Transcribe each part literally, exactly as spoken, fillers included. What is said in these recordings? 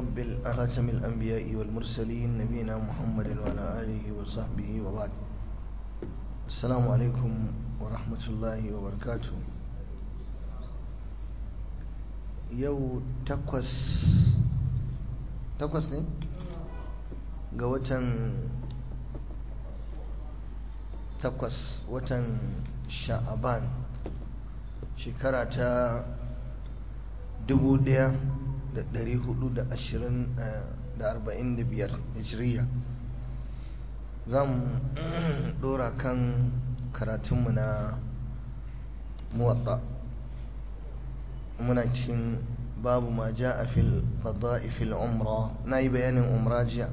رب خاتم الأنبياء والمرسلين نبينا محمد وعلى آله وصحبه وبعد. السلام عليكم ورحمة الله وبركاته. يو تقوس تقوس ne ga watan takwas watan sha'aban shekara ta dubu ɗaya da ɗari hudu da ashirin da arba'in da biyar hijiriya. Za mu ɗora kan karatunmu na muwatta. muna cikin babu ma ja'a fil fada'i fil umra. na yi bayanin umra jiya.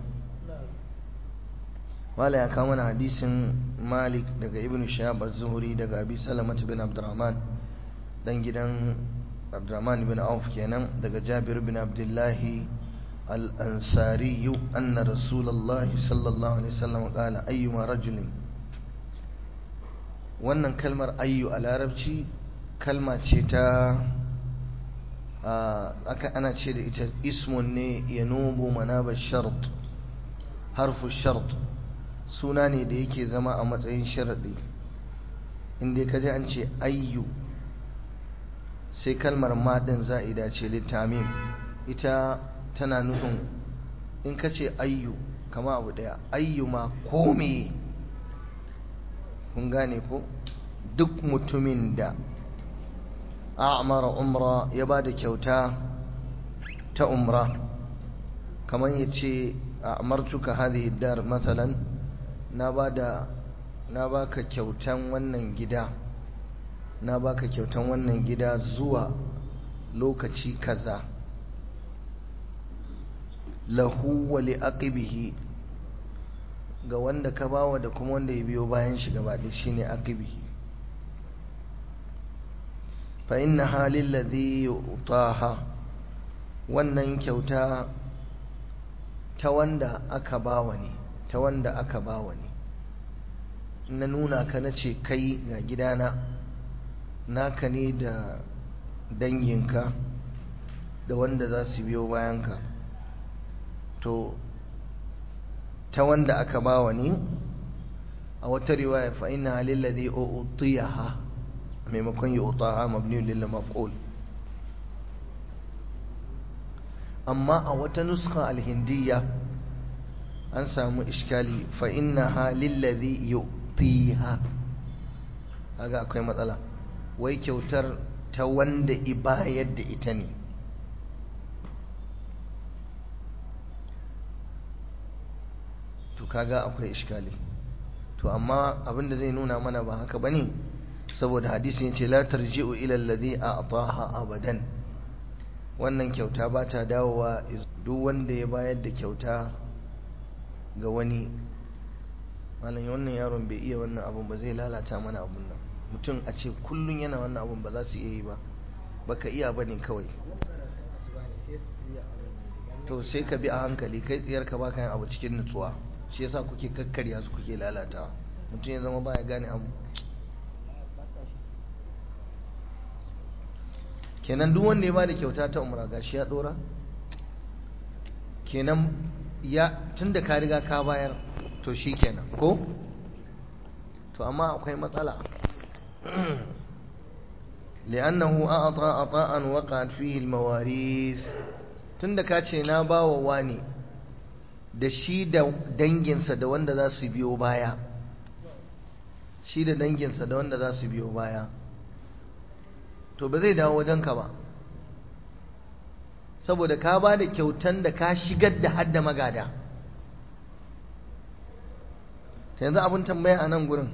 wala ya kawo mana hadisin Malik daga Ibn Shihab az-Zuhri daga Abi Salamah bin Abdurrahman dan gidan Abdurrahman bin Auf kenan, daga Jabir bin Abdullah al-Ansari anna Rasulullah sallallahu alaihi wasallam qala ayyuma rajulin. wannan kalmar ayyu a larabci kalma ce ta aka ana ce da ita ismun ne yanubu manaba shart, harfu shart, suna ne da yake zama a matsayin sharadi. inda kaje an ce ayyu sai kalmar ma din za'ida ce litamim, ita tana nufin in ka ce ayyu kama abu daya, ayyu ma kome, kun gane ko, duk mutumin da a'mara umra ya bada kyauta ta umra, kamar yace a'martuka hadhihi dar masalan, na bada na baka kyautan wannan gida na baka kyautan wannan gida zuwa lokaci kaza, lahu wa li aqibihi, ga wanda ka bawa da kuma wanda ya biyo bayan shi gaba ɗaya shine aqibihi. fa innaha lilladhi yu'taha, wannan kyauta ta wanda aka bawa ne ta wanda aka bawa ne na nuna ka nace kai ga gidana naka ne da danginka da wanda za su biyo bayanka, to ta wanda aka bawa ne. a wata riwaya fa inna lillazi utiyaha maimakon yu'taha mabni lil maf'ul. amma a wata nuskha al-hindiyya an samu iskali fa innaha lillazi yu'tiha, kaga akwai matsala, wai kyautar ta wanda ibayar da ita ne. to kaga akwai iskali. to amma abinda zai nuna mana ba haka bane, saboda hadisi yace la tarji'u ila alladhi a'taha abadan. wannan kyauta ba ta dawowa duk wanda ya bayar da kyauta ga wani. malam wannan yaron bai iya wannan abun ba, zai lalata mana abun nan. mutum a ce kullun yana wannan abun ba za su iya yi ba, baka iya bane kawai. to sai ka bi a hankali, kai tsiyar ka baka yin abu cikin nutsuwa, shi yasa kuke kakkarya su kuke lalatawa. mutum ya zama baya gane abu. kenan duk wanda ya bada kyauta ta umra gashi ya dora, kenan ya tunda ka riga ka bayar to shikenan ko. to amma akwai matsala li'annahu a'ta ata'an waqa'at fihi al-mawaris. tunda ka ce na bawa wani da shi da danginsa da wanda za su biyo baya, shi da danginsa da wanda za su biyo baya, to ba zai dawo wajenka ba, saboda ka ba da kyautan da ka shigar da hadda magada. ta yanzu abin tambaya a nan gurin,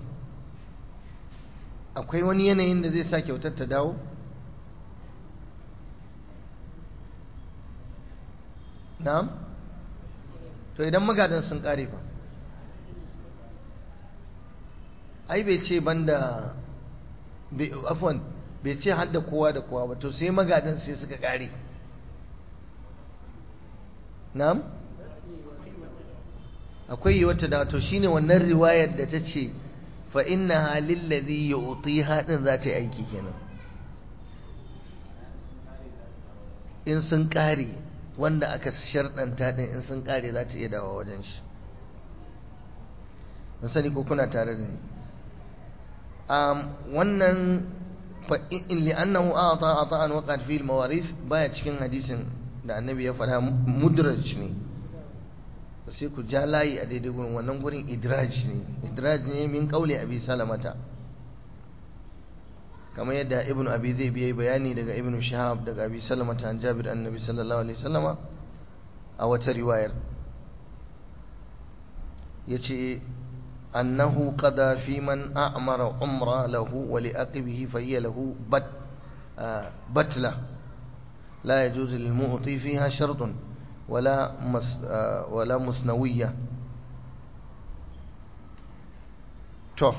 akwai wani yanayin da zai sa kyautar ta dawo? na'am? to idan magadan sun kare fa, ai bai ce banda afwan bai ce hadda kowa da kowa ba, to sai magadan sai suka kare. na'am? akwai yi wata da to shine wannan riwayar da ta ce fa innaha lillazi yu'tiha din za ta yi aiki kenan. in sun kare wanda aka sharɗanta ɗin in sun ƙare za ta iya dawa wajen shi. mun sani ko kuna tare da ni. wannan in li'annahu a'ta ata'an waqat fi al-mawaris baya cikin hadisin da annabi ya faɗa, mudraj ne. sai ku ja layi a daidai gurin, wannan gurin idraj ne. idraj ne min qauli abi salamata, kamar yadda ibnu abi zai biya bayani daga ibnu shahab daga abi salamata an jabir annabi sallallahu alaihi wasallama a wata riwayar yace annahu qada fi man a'mara umra lahu wa li aqibihi fa hiya lahu bat batla la yajuzu lil mu'ti fiha shartun wala mas wala musnawiyya. to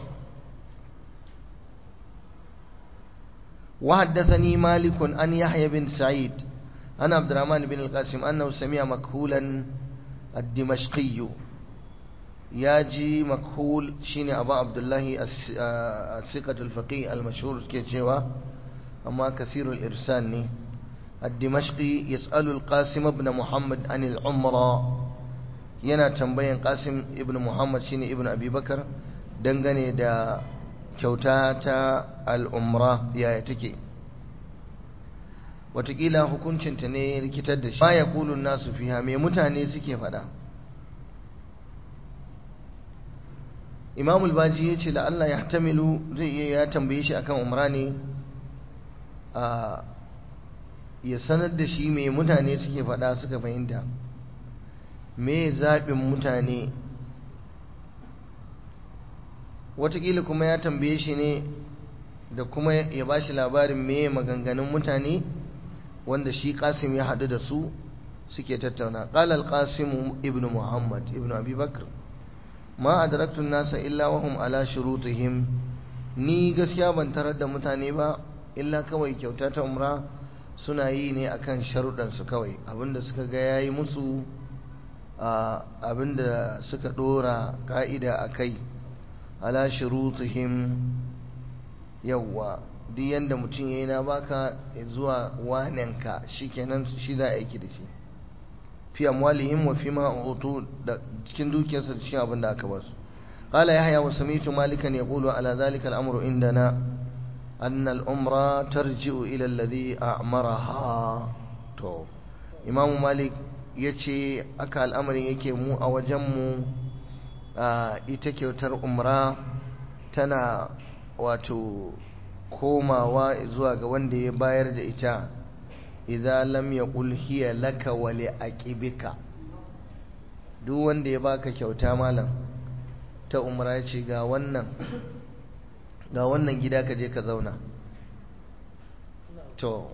وحدثني مالك عن يحيى بن سعيد عن عبد الرحمن بن القاسم أنه سمع مكحولا الدمشقي ياجي مكحول شين أبا عبد الله الثقة الفقيه المشهور كيتشوا أما كثير الإرسال الدمشقي يسأل القاسم بن محمد عن العمرة ينا تنبين قاسم ابن محمد شين ابن أبي بكر دنغني دا kyauta ta al'umra yaya take, watakila hukuncinta ne rikitar da shi. ma ya kulun nasu fiha, mai mutane suke fada. imamul baji ya ce la'alla ya tamilu zai iya ya tambaye shi akan umra ne a ya sanar da shi mai mutane suke fada suka fahimta, me zaɓin mutane. watakila kuma ya tambaye shi ne da kuma ya ba shi labarin me maganganun mutane wanda shi Qasim ya haɗu da su suke tattauna. qala al-Qasim ibn Muhammad ibn Abi Bakr ma adraktu an-nasa illa wa hum ala shurutihim, ni gaskiya ban tarar da mutane ba illa kawai kyauta ta umra suna yi ne akan sharuɗan su kawai, abinda suka ga yayi musu, abinda suka dora ka'ida akai, ala shurutihim. yawwa duk yanda mutum yayi na baka zuwa wanenka shikenan shi za a aiki da shi, fi amwalihim wa fi ma utu, da cikin dukiyarsa da cikin abin da aka ba su. qala yahya wa sami'tu malikan yaqulu ala dhalika al-amru indana anna al-umra tarji'u ila alladhi a'maraha. to imamu malik yace aka al'amarin yake mu a wajen mu, ita kyautar umra tana wato komawa zuwa ga wanda ya bayar da ita, idza lam yaqul hiya laka wa li aqibika. duk wanda ya baka kyauta malam ta umra ya ce ga wannan ga wannan gida ka je ka zauna, to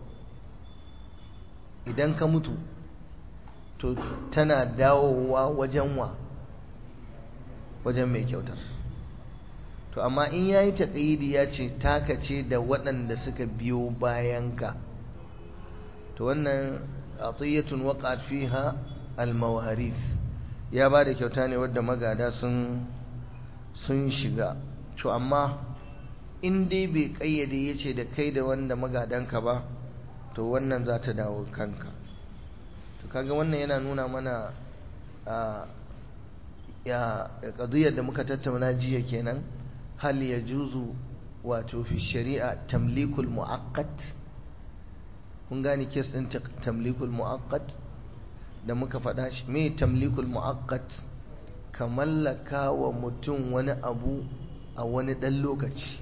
idan ka mutu to tana dawowa wajen wa wajen mai kyautar. to amma in yayi taqyidi ya ce taka ce da waɗanda suka biyo bayanka, to wannan atiyatun waqa'at fiha almawarith, ya bada kyauta ne wadda magada sun sun shiga. to amma in dai bai kayyade yace da kai da wanda magadanka ba, to wannan za ta dawo kanka. to kaga wannan yana nuna mana a ya qadiyar da muka tattauna jiya kenan, hal yajuzu wato fi shari'a tamlikul muaqqat. kun gane kes din tamlikul muaqqat da muka faɗa shi? me tamlikul muaqqat? ka mallaka wa mutum wani abu a wani ɗan lokaci.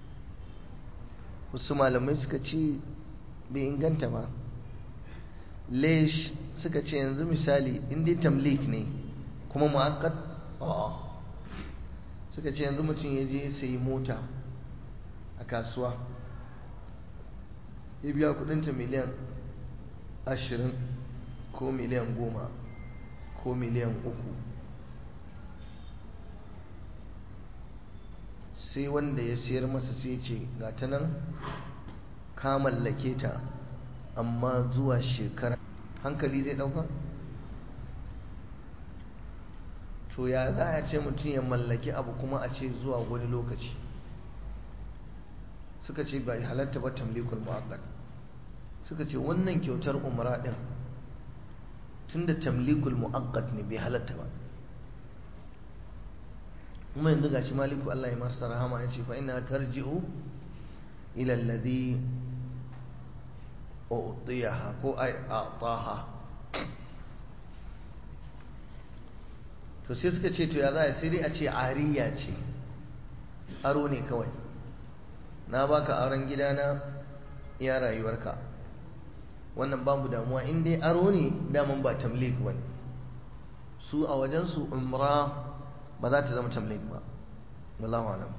wasu malamai suka ce bai inganta ba. lesh suka ce yanzu misali in dai tamlik ne kuma muaqqat, suka ce yanzu mutum ya je sayi mota a kasuwa ya biya kudinta miliyan ashirin ko miliyan goma ko miliyan uku, sai wanda ya sayar masa sai ce ga ta nan ka mallake ta amma zuwa shekara, hankali zai dauka? to ya za a ce mutum ya mallaki abu kuma a ce zuwa wani lokaci? suka ce bai halatta ba tamlikul mu'aqqad. suka ce wannan kyautar umra din tunda tamlikul mu'aqqat ne bai halatta ba. kuma yanzu gashi maliku Allah ya masa rahama ya ce fa inna tarji'u ila alladhi u'tiyaha ko ay a'taha. to sai suka ce to ya za a sai dai a ce ariya ce, aro ne kawai, na baka auren gidana ya rayuwarka, wannan babu damuwa in dai aro ne, daman ba tamlik ba ne su a wajensu. umra ba za ta zama tamlik ba, wallahu alam.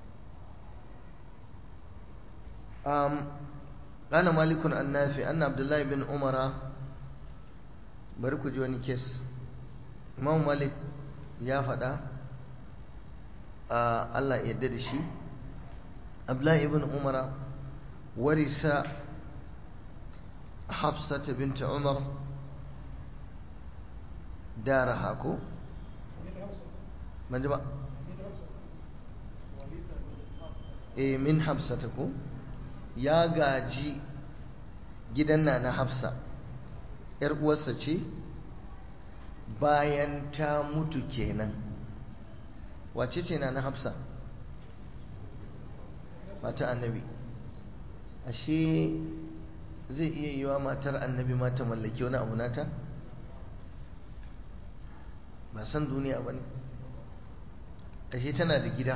um قال مالك النافع أن عبد الله بن عمر bari ku ji wani kes. Imam Malik ya faɗa Allah ya yarda da shi, Abdullah ibn Umar warisa Hafsat bint Umar daraha ko manje ba eh min Hafsat ko ya gaji gidan na na Hafsa, ‘yar uwarsa ce bayan ta mutu kenan. Wace ce na na Hafsa? Mata annabi. Ashe zai iya yiwa matar annabi ma ta mallaki wani abu nata? Ba san duniya ba ne. Ashe tana da gida.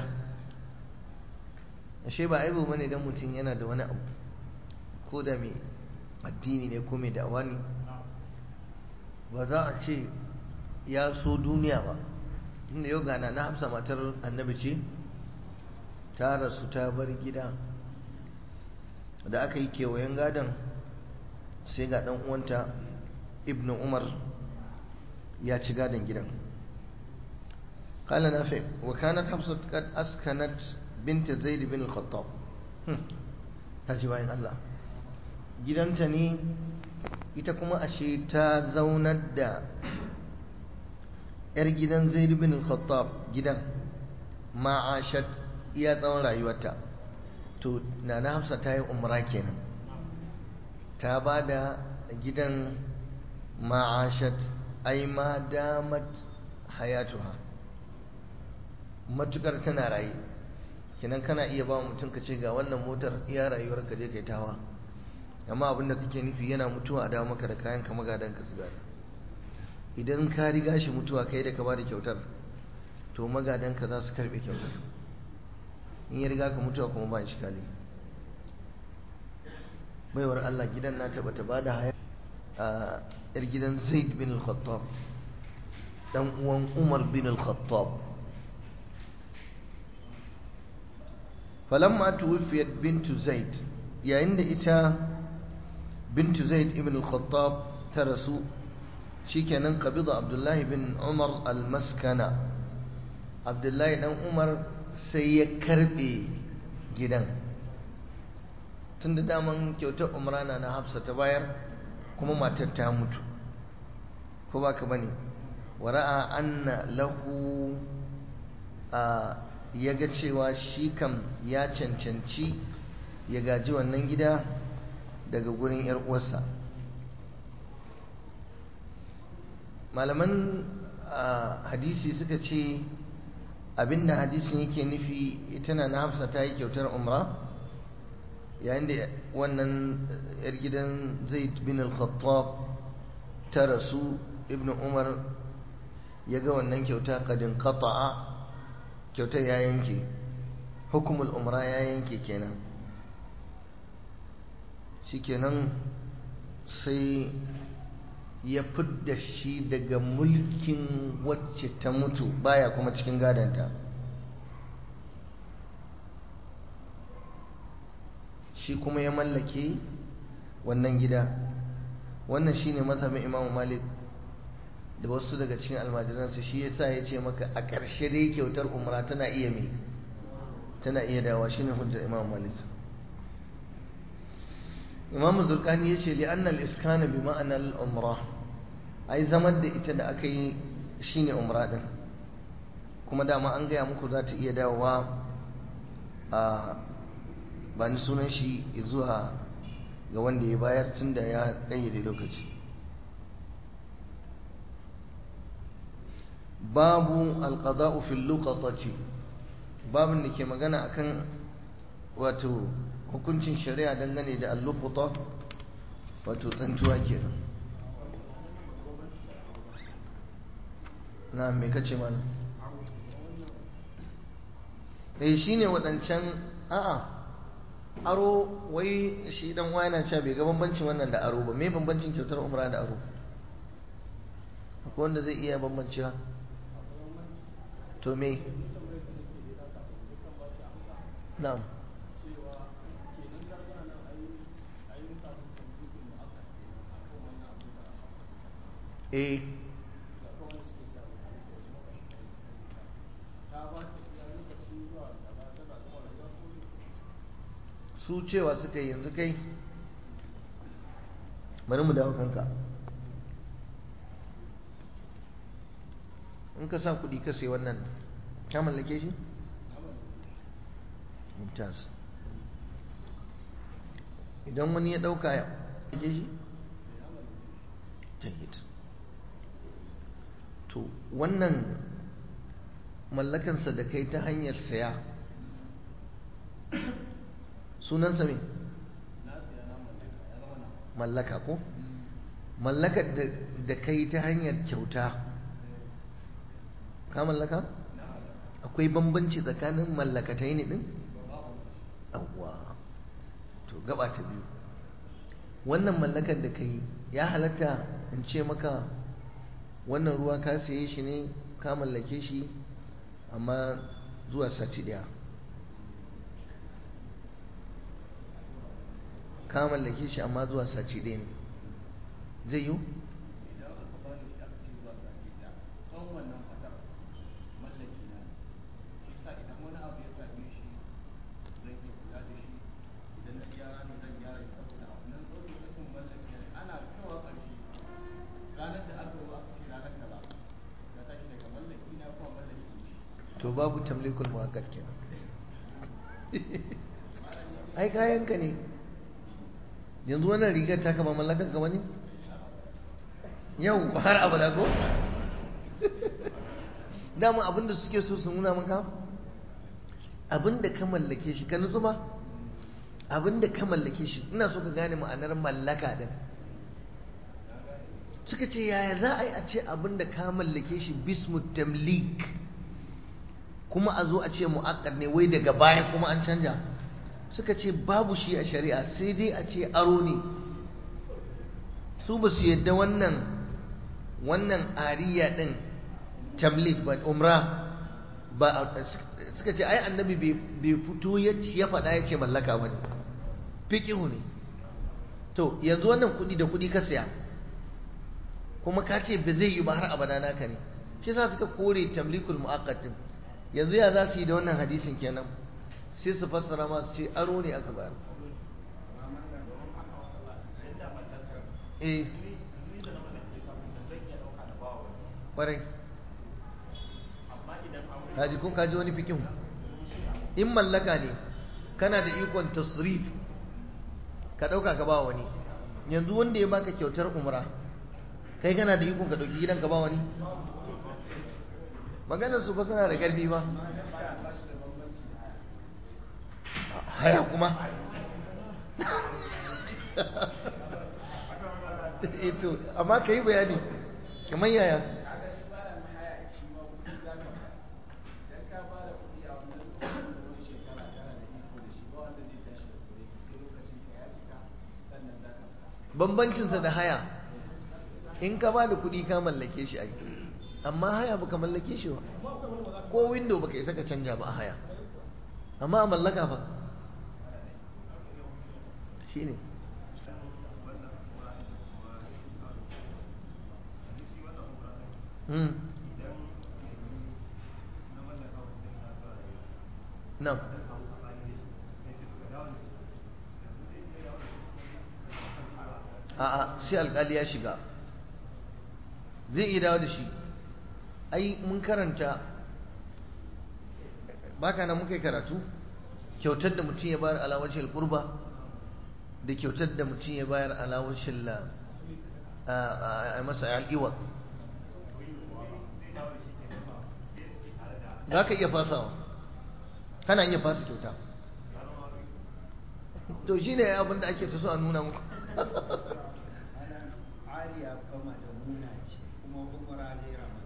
Ashe ba aibu bane dan mutum yana da wani abu, ko da mai addini ne ko mai da'awa ne, ba za a ce ya so duniya ba. Inda yau gana na Hafsa matar annabi ce, ta rasu ta bar gida, da aka yi kewayen gadon sai ga dan uwanta ibnu Umar ya ci gadon gidan. قال نافع وكانت حفصة قد أسكنت بنت زيد بن الخطاب. taji bayan Allah, gidanta ne ita kuma ashe ta zaunar da yar gidan Zaid bin al-Khattab gidan ma'ashat iya tsawon rayuwarta. to nana Hafsa ta yi umra kenan, ta ba da gidan ma'ashat ai ma damat hayatuha, matukar tana raye. kinan kana iya ba mutum ka ce ga wannan motar iya rayuwar ka je kai tawa, amma abinda kake nufi yana mutuwa a dawo maka da kayan ka magadan ka su gada. idan ka riga shi mutuwa kai da ka ba da kyautar, to magadan ka za su karbe kyautar. in ya riga ka mutuwa kuma ba shi kali. baiwar Allah gidan na taba ta bada haya a yar gidan Zaid bin al-Khattab, dan uwan Umar bin al-Khattab. falamma tuwfiyat bintu Zaid, yayin da ita bintu Zaid ibn al-Khattab ta rasu, shikenan qabida Abdullahi bin Umar al-maskana, Abdullahi dan Umar sai ya karbe gidan. tunda daman kyautar umrana na Hafsa ta bayar, kuma matar ta mutu, ko baka bane. wara'a anna lahu a ya ga cewa shi kam ya cancanci ya gaji wannan gida daga gurin yar uwarsa. malaman hadisi suka ce abinda hadisin yake nufi, ita na Hafsa ta yi kyautar umra yayin da wannan yar gidan Zaid bin al-Khattab ta rasu. ibnu Umar ya ga wannan kyauta kadin qata'a, kyautar ya yanke, hukumul umra ya yanke kenan. shikenan sai ya fidda shi daga mulkin wacce ta mutu, baya kuma cikin gadanta. shi kuma ya mallake wannan gida. wannan shine mazhabin Imam Malik da wasu daga cikin almajiransa. shi yasa ya ce maka a ƙarshe dai kyautar umra tana iya me tana iya dawa. shine hujjar Imam Malik. Imam Zurqani yace li anna al-iskan bi ma'ana al-umra, ai zaman da ita da aka yi shine umra din, kuma dama an gaya muku za ta iya dawowa a ba ni sunan shi zuwa ga wanda ya bayar, tunda ya kayyade lokaci. babu alqada'u fil luqatati, babin da ke magana akan wato hukuncin shari'a dangane da al-luqata, wato tsantuwa kenan. na me kace mana? eh shine wadancan a'a aro, wai shi dan uwa yana cewa bai ga bambancin wannan da aro ba. Me bambancin kyautar umra da aro? akwai wanda zai iya bambancewa? to me? na'am. eh su cewa suka yi yanzu kai bari mu dawo kanka, in ka sa kudi ka sai wannan ka mallake shi? mumtaz. idan wani ya dauka ya mallake shi? jayyid. to wannan mallakansa da kai ta hanyar saya sunansa me? mallaka ko? mallakar da kai ta hanyar kyauta ka mallaka? akwai bambanci tsakanin mallakatai ne din? awwa to gaba ta biyu, wannan mallakar da kai ya halatta in ce maka wannan ruwa ka saye shi ne ka mallake shi amma zuwa sati daya, ka mallake shi amma zuwa sati daya ne, zai yi? to babu tamlikul muakkad kenan. ai kayanka ne yanzu. wannan rigar ta kama mallakan ka bane yau har abada ko? dama abinda suke so su nuna maka abinda ka mallake shi ka nutsu ba, abinda ka mallake shi. ina so ka gane ma'anar mallaka din. suka ce yaya za a yi a ce abinda ka mallake shi bismu tamlik kuma a zo a ce mu'akkad ne wai daga baya kuma an canja? suka ce babu shi a shari'a, sai dai a ce aro ne. su ba su yadda wannan wannan ariya din tamlik ba, umra ba. suka ce ai annabi bai fito ya faɗa ya ce mallaka ba ne, fiƙihu ne. to yanzu wannan kuɗi da kuɗi ka saya kuma ka ce ba zai yi ba har abada naka ne, shi yasa suka kore tamlikul mu'akkad din. yanzu ya za su yi da wannan hadisin kenan? sai su fassara masu ce aro ne aka bayar. eh ƙwarai, kaji kun kaji wani fikin. in mallaka ne kana da ikon tasrif ka ɗauka ka ba wani. yanzu wanda ya baka kyautar umra kai kana da ikon ka ɗauki gidan ka ba wani? maganar su ba suna da ƙarfi ba. haya kuma ito amma ka yi bayani kamar yaya? bambancinsa da haya, in ka ba da kuɗi ka mallake shi ai, amma haya baka mallake shi ba. ko window baka isa ka canja ba a haya, amma a mallaka ba shi ne. nan a'a sai alƙali ya shiga zai iya dawo da shi. ai mun karanta baka nan muka yi karatu kyautar da mutum ya bayar alawacin qurba da kyautar da mutum ya bayar alawacin la a masa al'iwa. za ka iya fasawa, kana iya fasa kyauta. To shi ne abin da ake ta so a nuna muku. ariya kama da muna ce kuma umara zai rama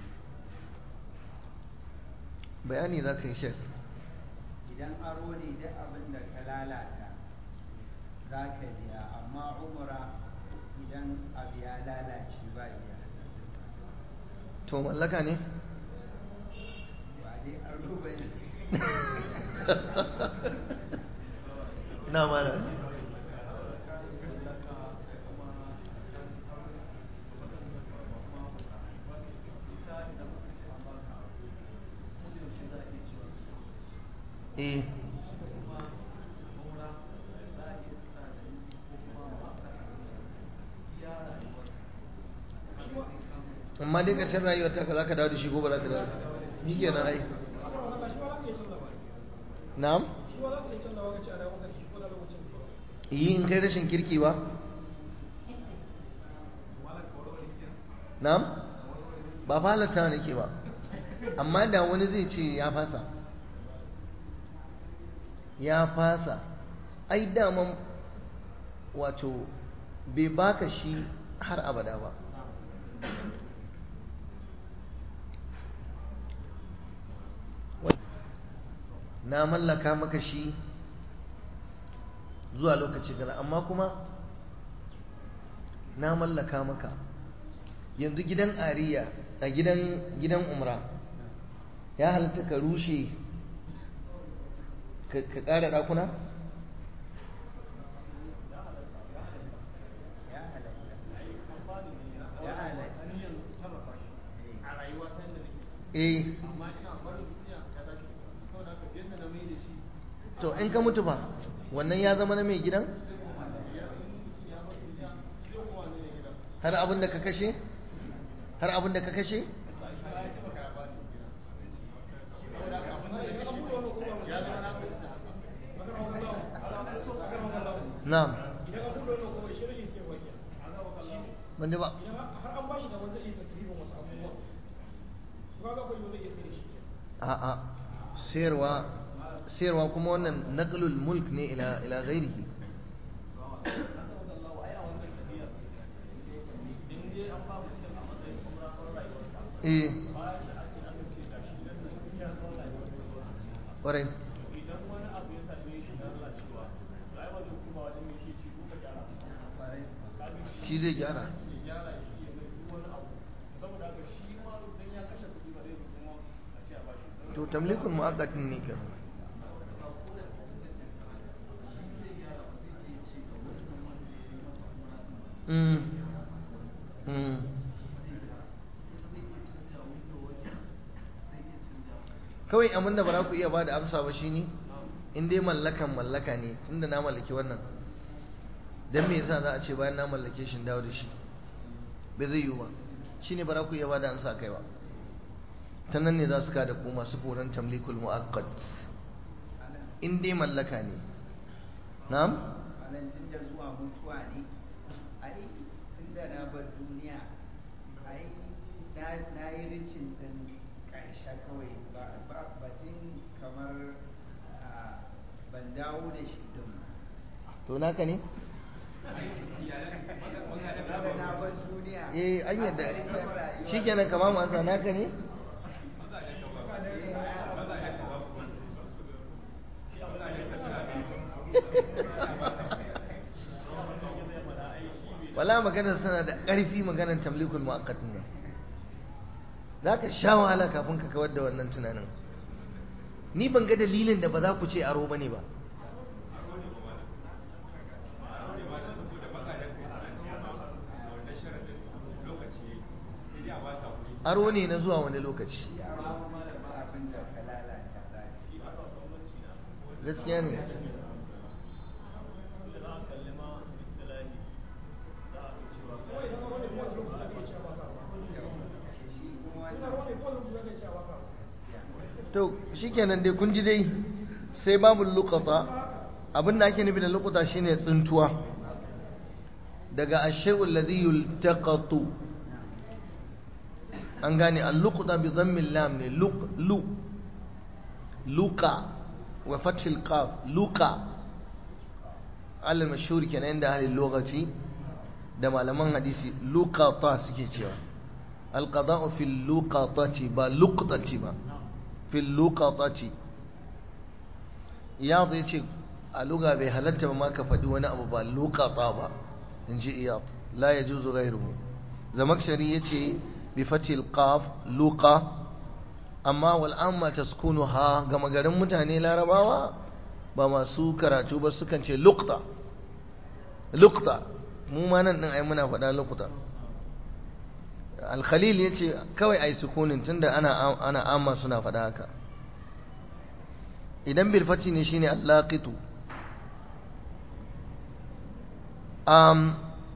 bayani za ka yi shek. idan aro ne duk abin da ka lalata za ka biya, amma umara idan abu ya lalace ba biya. To mallaka ne? ba dai aro ba ne. na mana eh amma dai ƙarshen rayuwar ta ka za ka dawo da shi ko ba za ka dawo shi ke nan ai. na'am yi in kai rashin kirki ba. na'am ba falata nake ba, amma da wani zai ce ya fasa ya fasa ai daman wato bai baka shi har abada ba. na mallaka maka shi zuwa lokaci kaza, amma kuma na mallaka maka yanzu gidan ariya a gidan gidan umra ya halatta ka rushe ka ƙara ɗakuna? eh to in ka mutu ba wannan ya zama na mai gidan har abin da ka kashe har abin da ka kashe na'am ban ji ba a'a sayarwa sayarwa kuma wannan naqlul mulk ne ila ila ghairihi. eh ƙwarai shi zai gyara. to tamlikul mu'aqqat ne ke mm mm kawai abinda ba za ku iya ba da amsa ba shine in dai mallakan mallaka ne, tunda na mallaki wannan dan me yasa za a ce bayan na mallake shi dawo da shi bai zai yiwu ba, shine ba za ku iya ba da amsa kai ba. ta nan ne za su kada ku masu koran tamlikul mu'aqqat in dai mallaka ne. na'am tun da zuwa mutuwa ne, ai tun da na bar duniya ai na yi ricin din ƙarshe kawai ba batun kamar ban dawo da shi din. to naka ne? na bar duniya eh an yadda shikenan kama masa naka ne? wala maganar sana da ƙarfi maganar tamlikul mu'aqqatin nan za ka sha wahala kafin ka kawar da wannan tunanin. ni ban ga dalilin da ba za ku ce aro bane ba. aro ne na zuwa wani lokaci gaskiya ne. to shikenan dai kun ji dai sai babu luqata. abin da ake nufi da luqata shine tsuntuwa daga ash-shay'u alladhi yultaqatu. an gane al-luqata bi dhammi al-lam ne luq lu luqa wa fathil qaf luqa alal mashhur kenan inda ahli lokaci da malaman hadisi luqata suke cewa alqada'u fil luqatati ba luqtati ba fil luqatati iyad yace a luga bai halatta ba ma ka faɗi wani abu ba luqata ba inji iyad la yajuzu ghayruhu zamakshari yace bi fathil qaf luqa amma wal amma taskunuha ga magarin mutane larabawa ba masu karatu ba sukan ce luqta luqta mu ma nan din ai muna faɗa luqta al-khalil yace kawai ai sukunin tunda ana ana amma suna faɗa haka idan bil fati ne shine al-laqitu um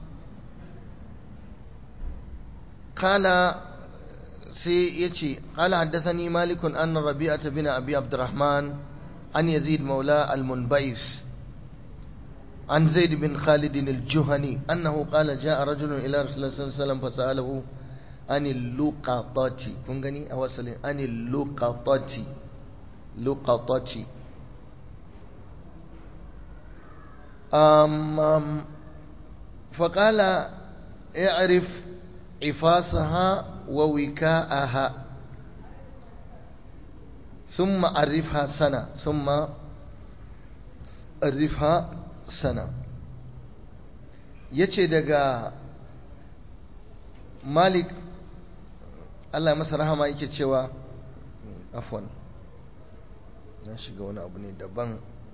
qala sai yace qala haddathani malik an rabi'ah bin abi abdurrahman an yazid maula al-munbais عن زيد بن خالد الجهني أنه قال جاء رجل إلى رسول الله صلى الله عليه وسلم فسأله عن اللقطة كنغني أوصل عن اللقطة لقطة أم فقال اعرف عفاصها ووكاءها ثم عرفها سنة ثم عرفها sana yace daga Malik Allah masa rahama yake cewa afwan na shiga wani abu ne daban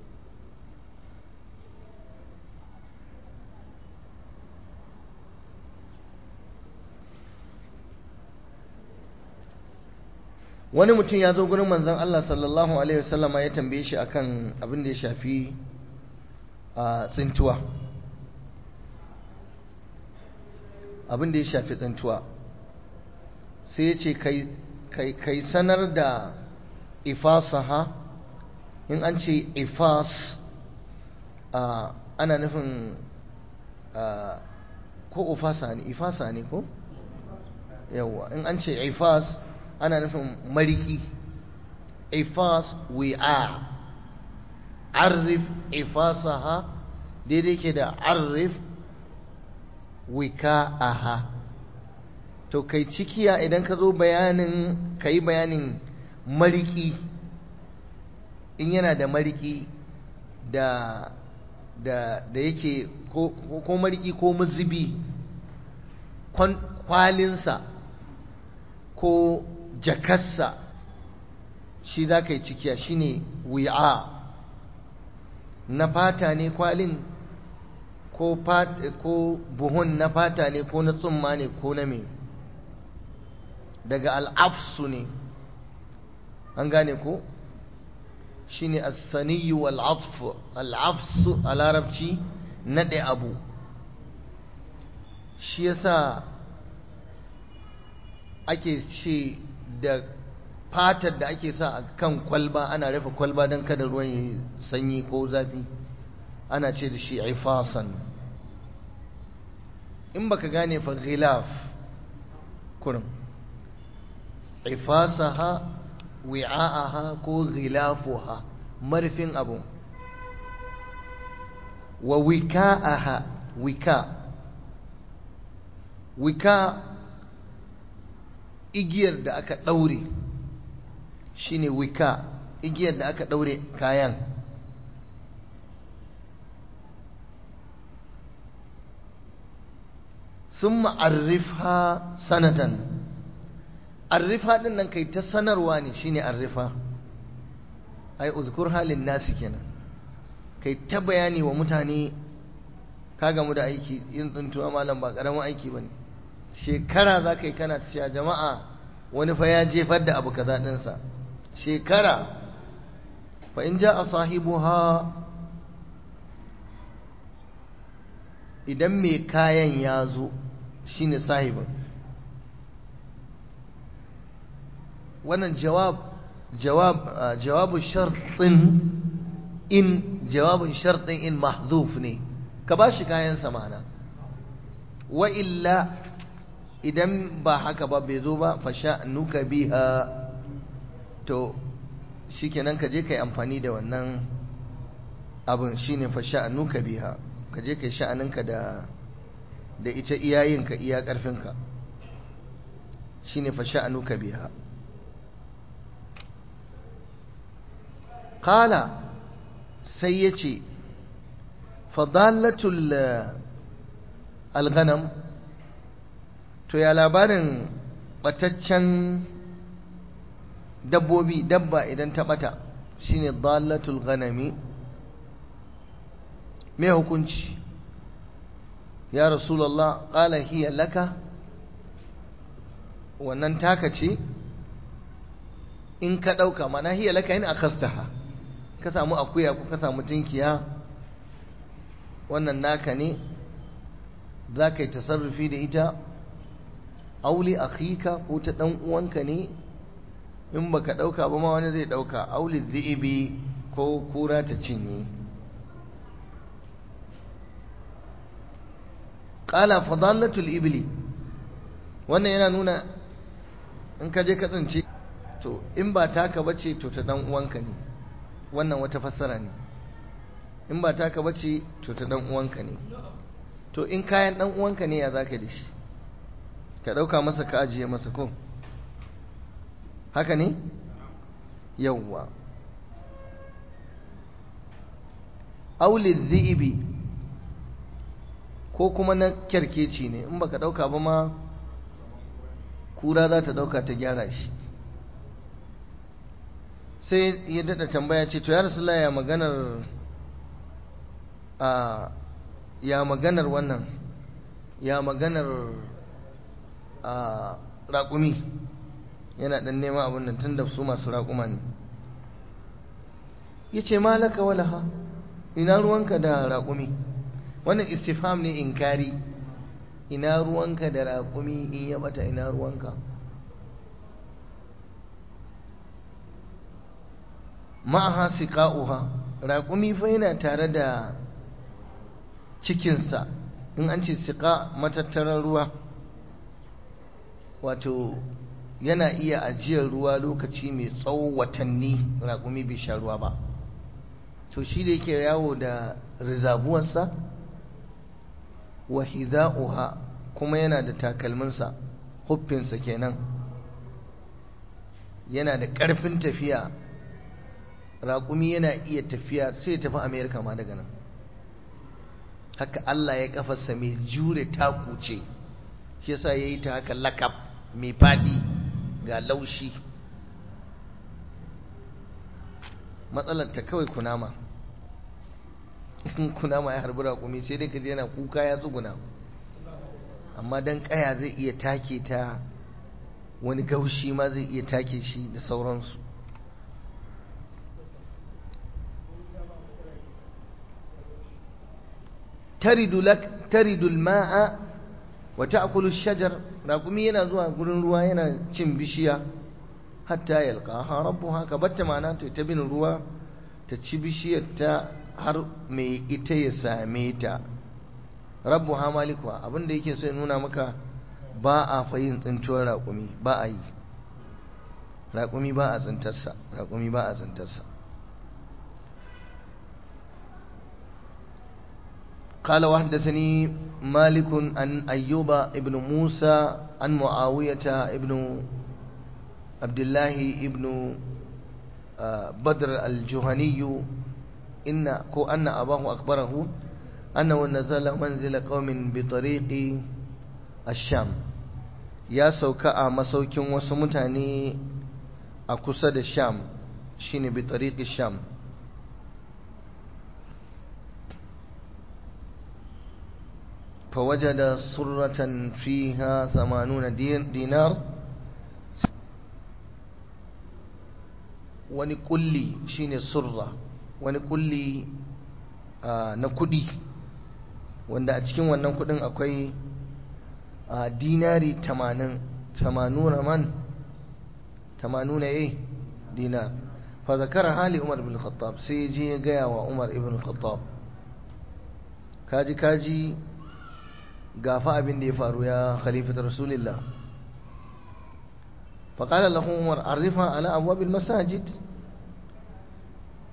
wani mutum ya zo gurin manzon Allah sallallahu alaihi wasallama ya tambaye shi akan abin da ya shafi a tsintuwa abin da ya shafi tsintuwa sai ya ce kai sanar da ifasaha in an ce ifas ana nufin ko ufasa ne ifasa ne ko yawa in an ce ifas ana nufin mariki ifas wi'a arif ifasaha daidai ke da arif wika'aha to kai cikiya idan ka zo bayanin kai bayanin mariki in yana da mariki da da da yake ko ko mariki ko mazubi kwalinsa ko jakarsa shi za ka yi cikiya shine wi'a na fata ne kwalin ko ko buhun na fata ne ko na tsumma ne ko na me daga al'afsu ne an gane ko shine as-saniyyu wal 'atf al-'afsu a larabci nade abu shi yasa ake ce da fatar da ake sa a kan kwalba ana rufe kwalba don kada ruwan yi sanyi ko zafi ana ce da shi ifasan in baka gane fa ghilaf kurum ifasaha wi'a'aha ko ghilafuha marfin abu wa wika'aha wika wika igiyar da aka daure shine wika igiyar da aka daure kayan summa arrifha sanatan arrifa din nan kai ta sanarwa ne shine arrifa ai uzkur halin nasi kenan kai ta bayani wa mutane ka gamu da aiki yin tsuntuwa malam ba karamin aiki bane shekara za ka yi kana ta cewa jama'a wani fa ya jefar da abu kaza ɗinsa shekara fa in ja a sahibuha idan mai kayan ya zo shine sahibin wannan jawab jawab jawabu shartin in jawabin shartin in mahdhuf ne ka ba shi kayan samana wa illa idan ba haka ba bai zo ba fa sha'nuka biha to shikenan ka je kai amfani da wannan abin shine fa sha'anuka biha ka je kai sha'aninka da da ita iyayinka iya karfinka shine fa sha'anuka biha qala sai yace fadalatul alghanam to ya labarin bataccen dabbobi dabba idan ta bata shine dalatul ghanami me hukunci ya rasulullah qala hiya laka wannan taka ce in ka dauka mana hiya laka in akhastaha ka samu akuya ko ka samu tinkiya wannan naka ne zaka yi tasarrufi da ita auli akhika ko ta dan uwanka ne in baka dauka ba ma wani zai dauka auli dhibi ko kura ta cinye qala fadalatul ibli wannan yana nuna in ka je ka tsince to in ba taka bace to ta dan uwanka ne wannan wata fassara ne in ba taka bace to ta dan uwanka ne to in kayan dan uwanka ne ya zaka da shi ka dauka masa ka ajiye masa ko haka ne yawwa auli dhibi ko kuma na kyarkeci ne in baka dauka ba ma kura za ta dauka ta gyara shi sai ya dada tambaya ce to ya rasulullahi ya maganar a ya maganar wannan ya maganar a raƙumi yana dan nema abin nan tunda su masu raƙuma ne yace malaka walaha ina ruwanka da raƙumi wannan istifham ne inkari ina ruwanka da raƙumi in ya bata ina ruwanka ma'aha siqa'uha raƙumi fa yana tare da cikinsa in an ce siqa matattarar ruwa wato yana iya ajiyar ruwa lokaci mai tsawo watanni raƙumi bai sha ruwa ba to shi da yake yawo da rizabuwarsa wa hidha'uha kuma yana da takalminsa huffinsa kenan yana da ƙarfin tafiya raƙumi yana iya tafiya sai ya tafi Amerika ma daga nan haka Allah ya kafarsa mai jure taku ce shi yasa yayi ta haka lakab mai fadi ga laushi matsalar ta kawai kunama kunama ya harbi raƙumi sai dai kaje yana kuka ya tsuguna amma dan kaya zai iya take ta wani gaushi ma zai iya take shi da sauransu taridu lak taridu alma'a wa ta'kulu ash-shajar raqumi yana zuwa gurin ruwa yana cin bishiya hatta yalqaha rabbuha ka batta mana ta bin ruwa ta ci bishiyar ta har mai ita ya same ta rabbuha malikuha abinda yake so ya nuna maka ba a fayin tsintuwar raqumi ba a yi raqumi ba a tsintarsa raqumi ba a tsintarsa قال وحدثني مالك عن أيوب ابن موسى عن معاوية ابن عبد الله ابن بدر الجهني إن كو أن أباه أخبره أنه نزل منزل قوم بطريق الشام يا سوكا مسوك وسمتاني أكسد الشام شين بطريق الشام فوجد صرة فيها ثمانون دينار ونقلي شين صرة ونقلي آه نكدي wanda a cikin wannan kudin akwai dinari tamanin tamanuna man tamanuna eh dinar fa zakara hali Umar ibn Khattab sai je ya gaya wa Umar ibn Khattab kaji kaji gafa abin da ya faru ya khalifatu rasulillah fa qala lahu Umar arifa ala abwab al masajid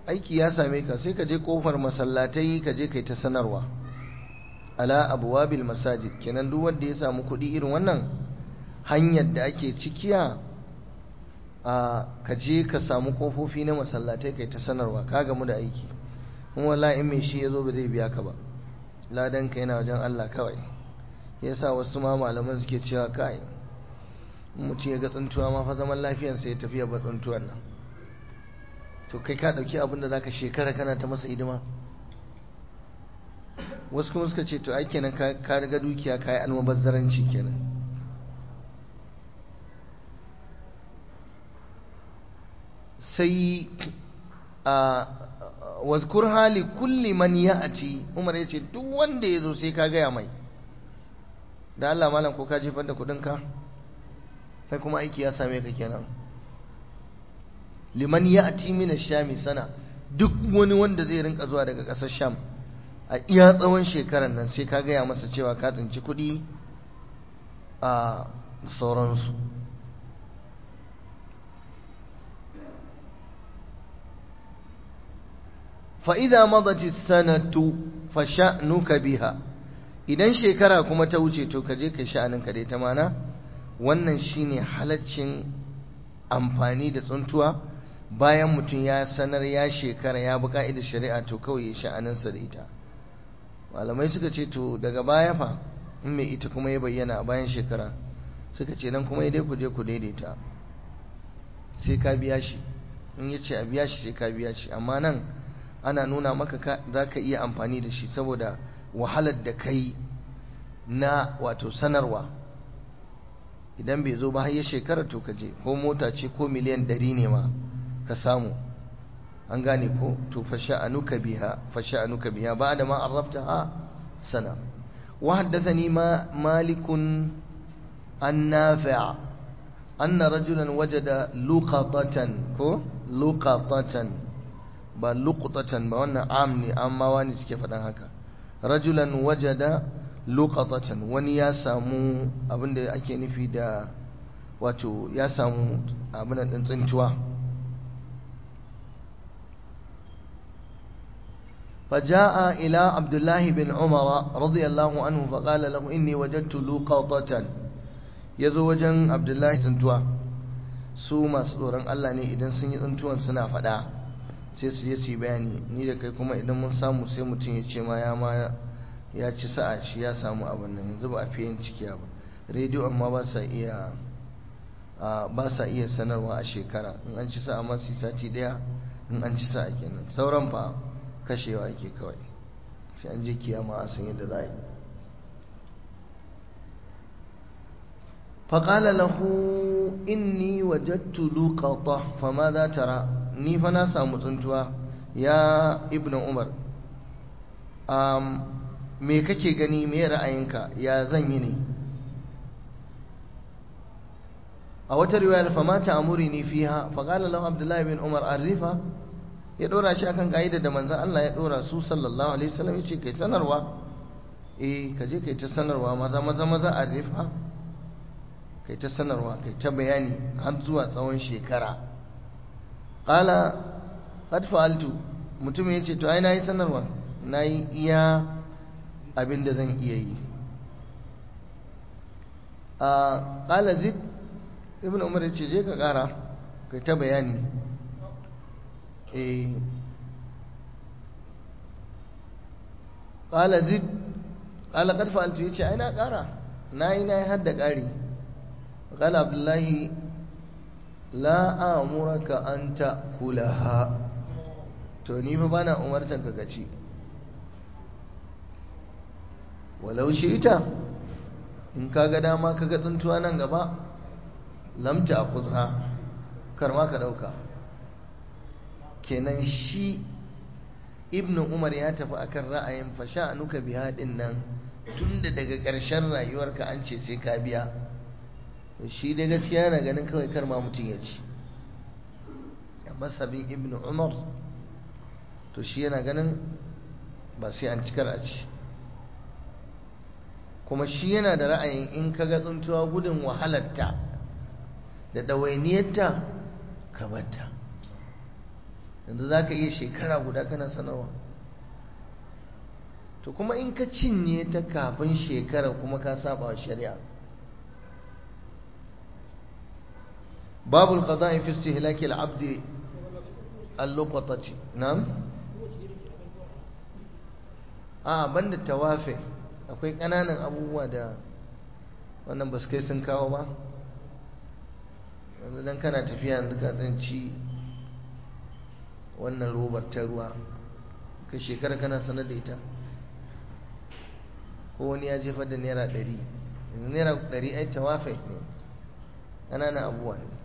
aiki ya same ka sai ka je kofar masallatai ka je kai ta sanarwa ala abwabil masajid. kenan duk wanda ya samu kuɗi irin wannan hanyar da ake cikiya a ka je ka samu kofofi na masallatai kai ta sanarwa ka gamu da aiki. kuma wallahi in mai shi yazo ba zai biya ka ba, ladan ka yana wajen Allah kawai. yasa wasu ma malaman suke cewa kai mutum ya ga tsuntuwa ma fa zaman lafiyarsa ya tafi ya ba tsuntuwan nan. to kai ka dauki abin da zaka shekara kana ta masa hidima. wasu kuma suka ce to ai kenan ka ka riga dukiya kai almubazzaranci kenan. sai a wazkur hali kulli man ya'ti, Umar yace duk wanda yazo sai ka gaya mai da Allah malam ko ka jefar da kudin ka kai kuma aiki ya same ka kenan. liman ya'ti min ash-sham sana, duk wani wanda zai rinka zuwa daga kasar Sham a iya tsawon shekarar nan sai ka gaya masa cewa ka tsinci kudi a sauransu. fa'iza madati sanatu fa sha'nuka biha, idan shekara kuma ta wuce to ka je ka sha'aninka dai ta mana. wannan shine halaccin amfani da tsuntuwa bayan mutum ya sanar ya shekara ya bi ka'idar shari'a to kawai ya sha'aninsa da ita. malamai suka ce to daga baya fa in mai ita kuma ya bayyana a bayan shekara, suka ce nan kuma dai ku je ku daidaita sai ka biya shi. in ya ce a biya shi sai ka biya shi, amma nan ana nuna maka za ka iya amfani da shi saboda wahalar da kai na wato sanarwa. idan bai zo ba har ya shekara to ka je, ko mota ce ko miliyan ɗari ne ma ka samu, an gane ko to fasha'anuka biha fasha'anuka biha ba'da ma arrabtaha sana. wa haddathani ma malikun an nafi' anna rajulan wajada luqatatan ko luqatatan ba luqatatan ba, wannan am ne amma wani suke faɗan haka. rajulan wajada luqatatan, wani ya samu abinda ake nufi da wato ya samu abin da tsintuwa. فجاء إلى عبد الله بن عمر رضي الله عنه فقال له إني وجدت لقطة. يزو وجن عبد الله تنتوا su masu tsoron Allah ne idan sun yi tsuntuwan suna faɗa sai su je su yi bayani. ni da kai kuma idan mun samu sai mutum ya ce ma ya ma ya ci sa'a shi ya samu abin nan. yanzu ba a fiye cikiya ba, rediyo amma ba sa iya ba sa iya sanarwa a shekara. in an ci sa'a ma su sati daya in an ci sa'a kenan, sauran fa kashewa ake kawai sai an je kiyama a san yadda za a yi. faƙala lahu inni wajattu luqata fama za tara, ni fa na samu tsuntuwa ya ibnu umar, um, me kake gani, me ra'ayinka, ya zan yi ne? a wata riwayar fama ta amuri ni fiha faƙala lahu abdullahi bin umar arrifa, ya dora shi akan ka'ida da manzon Allah ya dora su sallallahu alaihi wasallam, yace kai sanarwa. eh ka je kai ta sanarwa, maza maza maza arifa, kai ta sanarwa, kai ta bayani har zuwa tsawon shekara. qala qad fa'altu, mutum yace to ai nayi sanarwa, nayi iya abin da zan iya yi. a qala zid, ibnu umar yace je ka kara kai ta bayani. eh qala zid qala qad fa'altu, yace ai na kara, nayi nayi hadda kari. qala abdullahi la amuraka an ta'kulaha, to ni fa bana umartan ka gaci. walau shi'ita, in kaga dama kaga tsuntuwa nan gaba lam ta'khudha, kar ma ka dauka. kenan shi ibnu umar ya tafi akan ra'ayin fasha'anuka biha din nan tunda daga ƙarshen rayuwarka an ce sai ka biya. shi da gaskiya na ganin kawai kar ma mutum ya ci. amma sabin ibnu umar to shi yana ganin ba sai an cikar a ci. kuma shi yana da ra'ayin in ka ga tsuntuwa gudun wahalarta da ɗawainiyarta ka batta. yanzu za ka iya shekara guda kana sanarwa. To kuma in ka cinye ta kafin shekara kuma ka saba wa shari'a. babul qada'i fi istihlaki al-abdi al-luqatati. na'am a banda tawafi akwai kananan abubuwa da wannan ba su kai sun kawo ba. yanzu dan kana tafiya yanzu ka tsanci wannan robar ta ruwa ka shekara kana sanar da ita, ko wani ya jefar da naira ɗari. yanzu naira ɗari ai tawafi ne, ƙananan abubuwa ne.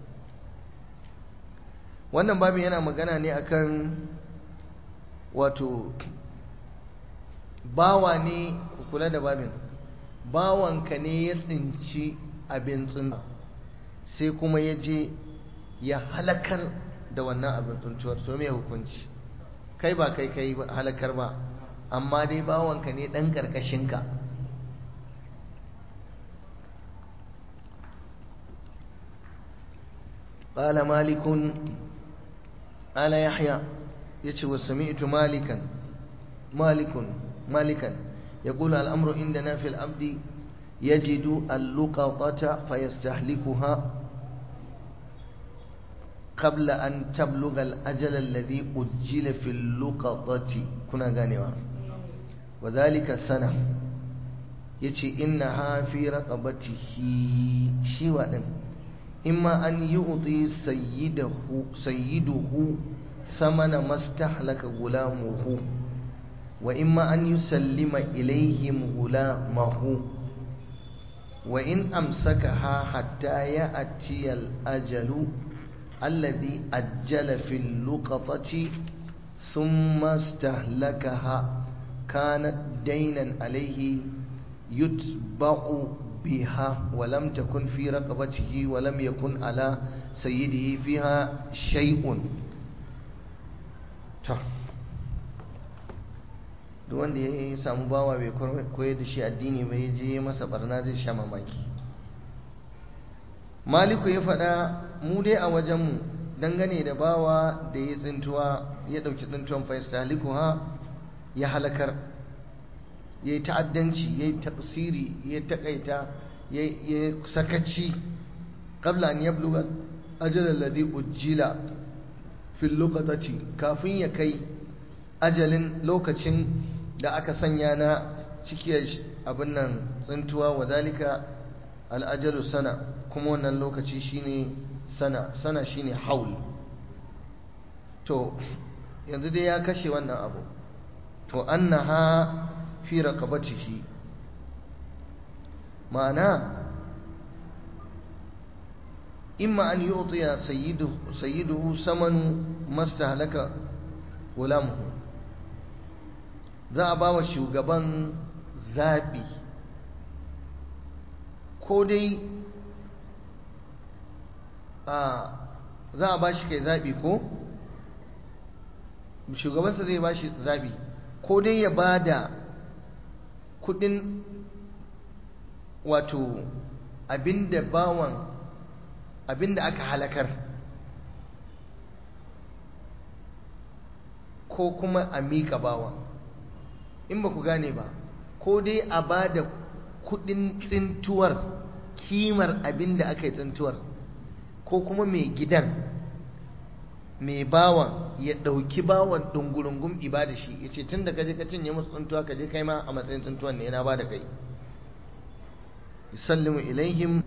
wannan babin yana magana ne akan wato bawa ne, ku kula da babin, bawanka ne ya tsinci abin tsintuwa sai kuma ya je ya halakar da wannan abin tsintuwar, so mai hukunci? kai ba kai kai halakar ba, amma dai bawanka ne ɗan ƙarƙashinka. قال مالك قال يحيى يتي وسمعت مالكا مالك مالكا يقول الأمر عندنا في العبد يجد اللقطة فيستهلكها قبل أن تبلغ الأجل الذي أجل في اللقطة كنا غانوا وذلك سنة يتي إنها في رقبته شيئا إما أن يعطي سيده سيده ثمن ما استهلك غلامه، وإما أن يسلم إليهم غلامه، وإن أمسكها حتى يأتي الأجل الذي أجل في اللقطة ثم استهلكها كانت دينا عليه يتبع بها ولم تكن في رقبته ولم يكن على سيده فيها شيء. duk wanda ya samu bawa bai koyar da shi addini bai je masa barna zai sha mamaki. Maliku ya faɗa mu dai a wajenmu dangane da bawa da ya tsintuwa ya ɗauki tsintuwan fa yastahlikuha ya halakar, ya yi ta'addanci, ya yi tafsiri, ya taƙaita, ya yi sakaci qabla an yabluga ajal alladhi ujjila fil luqatati, kafin ya kai ajalin lokacin da aka sanya na cikiyar abin nan tsintuwa, wa zalika al'ajalu sana, kuma wannan lokaci shine sana, sana shine haul. to yanzu dai ya kashe wannan abu, to annaha fi raqabatihi, ma'ana imma an yu'tiya sayyiduhu sayyiduhu samanu mastahlaka gulamuhu, za a ba wa shugaban zaɓi, ko dai a za a ba shi kai zaɓi, ko shugabansa zai ba shi zaɓi, ko dai ya ba da kudin wato abinda bawan abinda aka halakar, ko kuma a miƙa bawan. in ba ku gane ba, ko dai a ba da kudin tsintuwar, kimar abinda aka yi tsintuwar, ko kuma mai gidan mai bawan ya ɗauki bawan ɗungurungun ibada shi, ya ce tun da kaje ka cinye musu tsintuwa kaje kai ma a matsayin tsintuwan ne yana ba da kai. yusallimu ilaihim.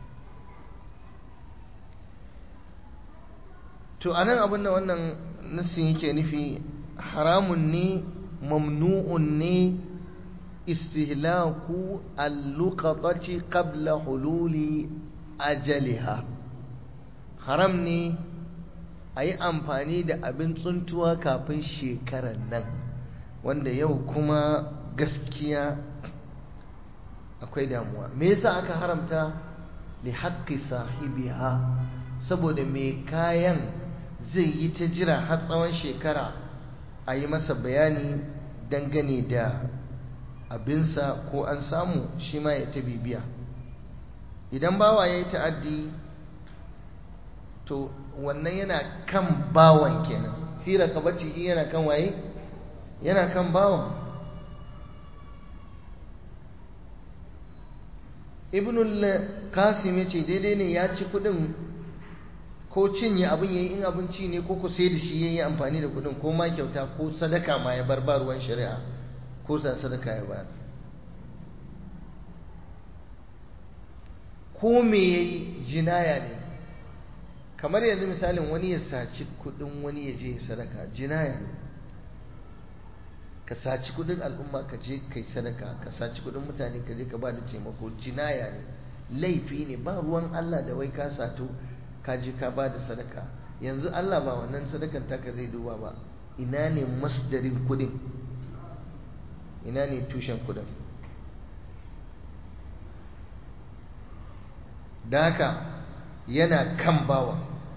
to anan abin da wannan nassin yake nufi, haramun ne, mamnu'un ne istihlaku al-luqatati qabla hululi ajaliha. haram ne a yi amfani da abin tsuntuwa kafin shekarar nan, wanda yau kuma gaskiya akwai damuwa. me yasa aka haramta? li haqqi sahibiha, saboda mai kayan zai yi ta jira har tsawon shekara a yi masa bayani dangane da abinsa, ko an samu shi ma ya ta bibiya. idan bawa ya yi ta'addi, to wannan yana kan bawan kenan, fi fi raqabatihi yana kan waye yana kan bawan. Ibnul Qasim yace daidai ne ya ci kudin ko cinye abin yayi in abinci ne ko ku sai da shi yayi amfani da kudin ko ma kyauta ko sadaka ma ya bar ruwan shari'a ko sa sadaka ya bayar ko me yayi jinaya ne. Kamar yanzu misalin wani ya saci kudin wani ya je sadaka jinaya ne. Ka saci kudin al'umma ka je kai sadaka, ka saci kudin mutane ka je ka ba da taimako jinaya ne, laifi ne. Ba ruwan Allah da wai ka sato ka je ka ba da sadaka. Yanzu Allah ba wannan sadakan taka zai duba ba, ina ne masdarin kudin, ina ne tushen kudin. da haka yana kan bawa,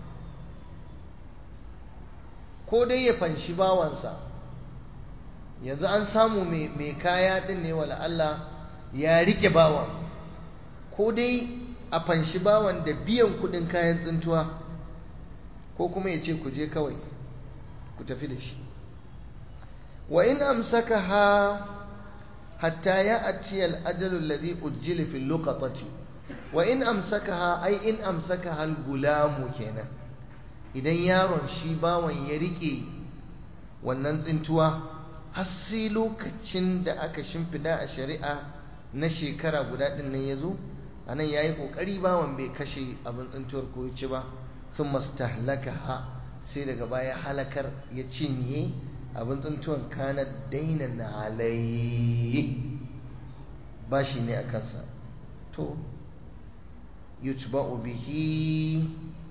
ko dai ya fanshi bawansa. Yanzu an samu mai kaya din ne wala Allah ya rike bawan, ko dai a fanshi bawan da biyan kudin kayan tsintuwa, ko kuma ya ce ku je kawai ku tafi da shi. wa in amsakaha hatta ya'ti al-ajalu alladhi ujjila fi al-luqatati. wa in amsakaha ai in amsakaha al-gulamu kenan, idan yaron shi bawan ya rike wannan tsintuwa har sai lokacin da aka shimfida a shari'a na shekara guda din nan yazo, anan yayi kokari bawan bai kashe abin tsintuwar ko ya ci ba, sun mastahlakaha sai daga baya halakar ya cinye abin tsintuwan, kana dainan alayhi bashi ne a kansa. to yutba'u bihi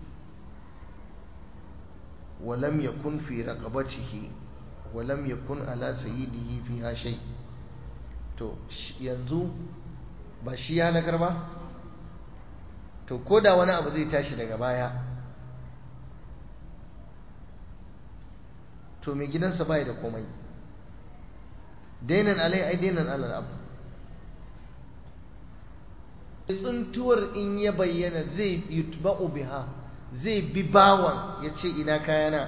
wa lam yakun fi raqabatihi wa lam yakun ala sayyidihi fiha shay. to yanzu ba shi ya halakar ba, to koda wani abu zai tashi daga baya, to mai gidansa bai da komai. dainan alai ai dainan alal abu. tsuntuwar in ya bayyana zai yutba'u biha, zai bi bawan ya ce ina kayana,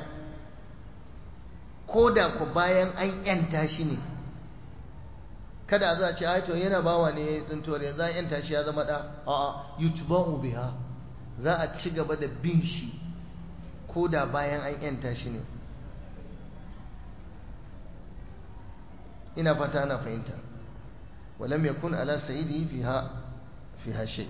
ko da ku bayan an yanta shi ne. kada a zo a ce ai to yana bawa ne tsuntuwar yanzu an yanta shi ya zama da, a'a yutba'u biha, za a ci gaba da bin shi ko da bayan an yanta shi ne. ina fata ana fahimta. walam yakun ala sayyidi fiha fiha shay.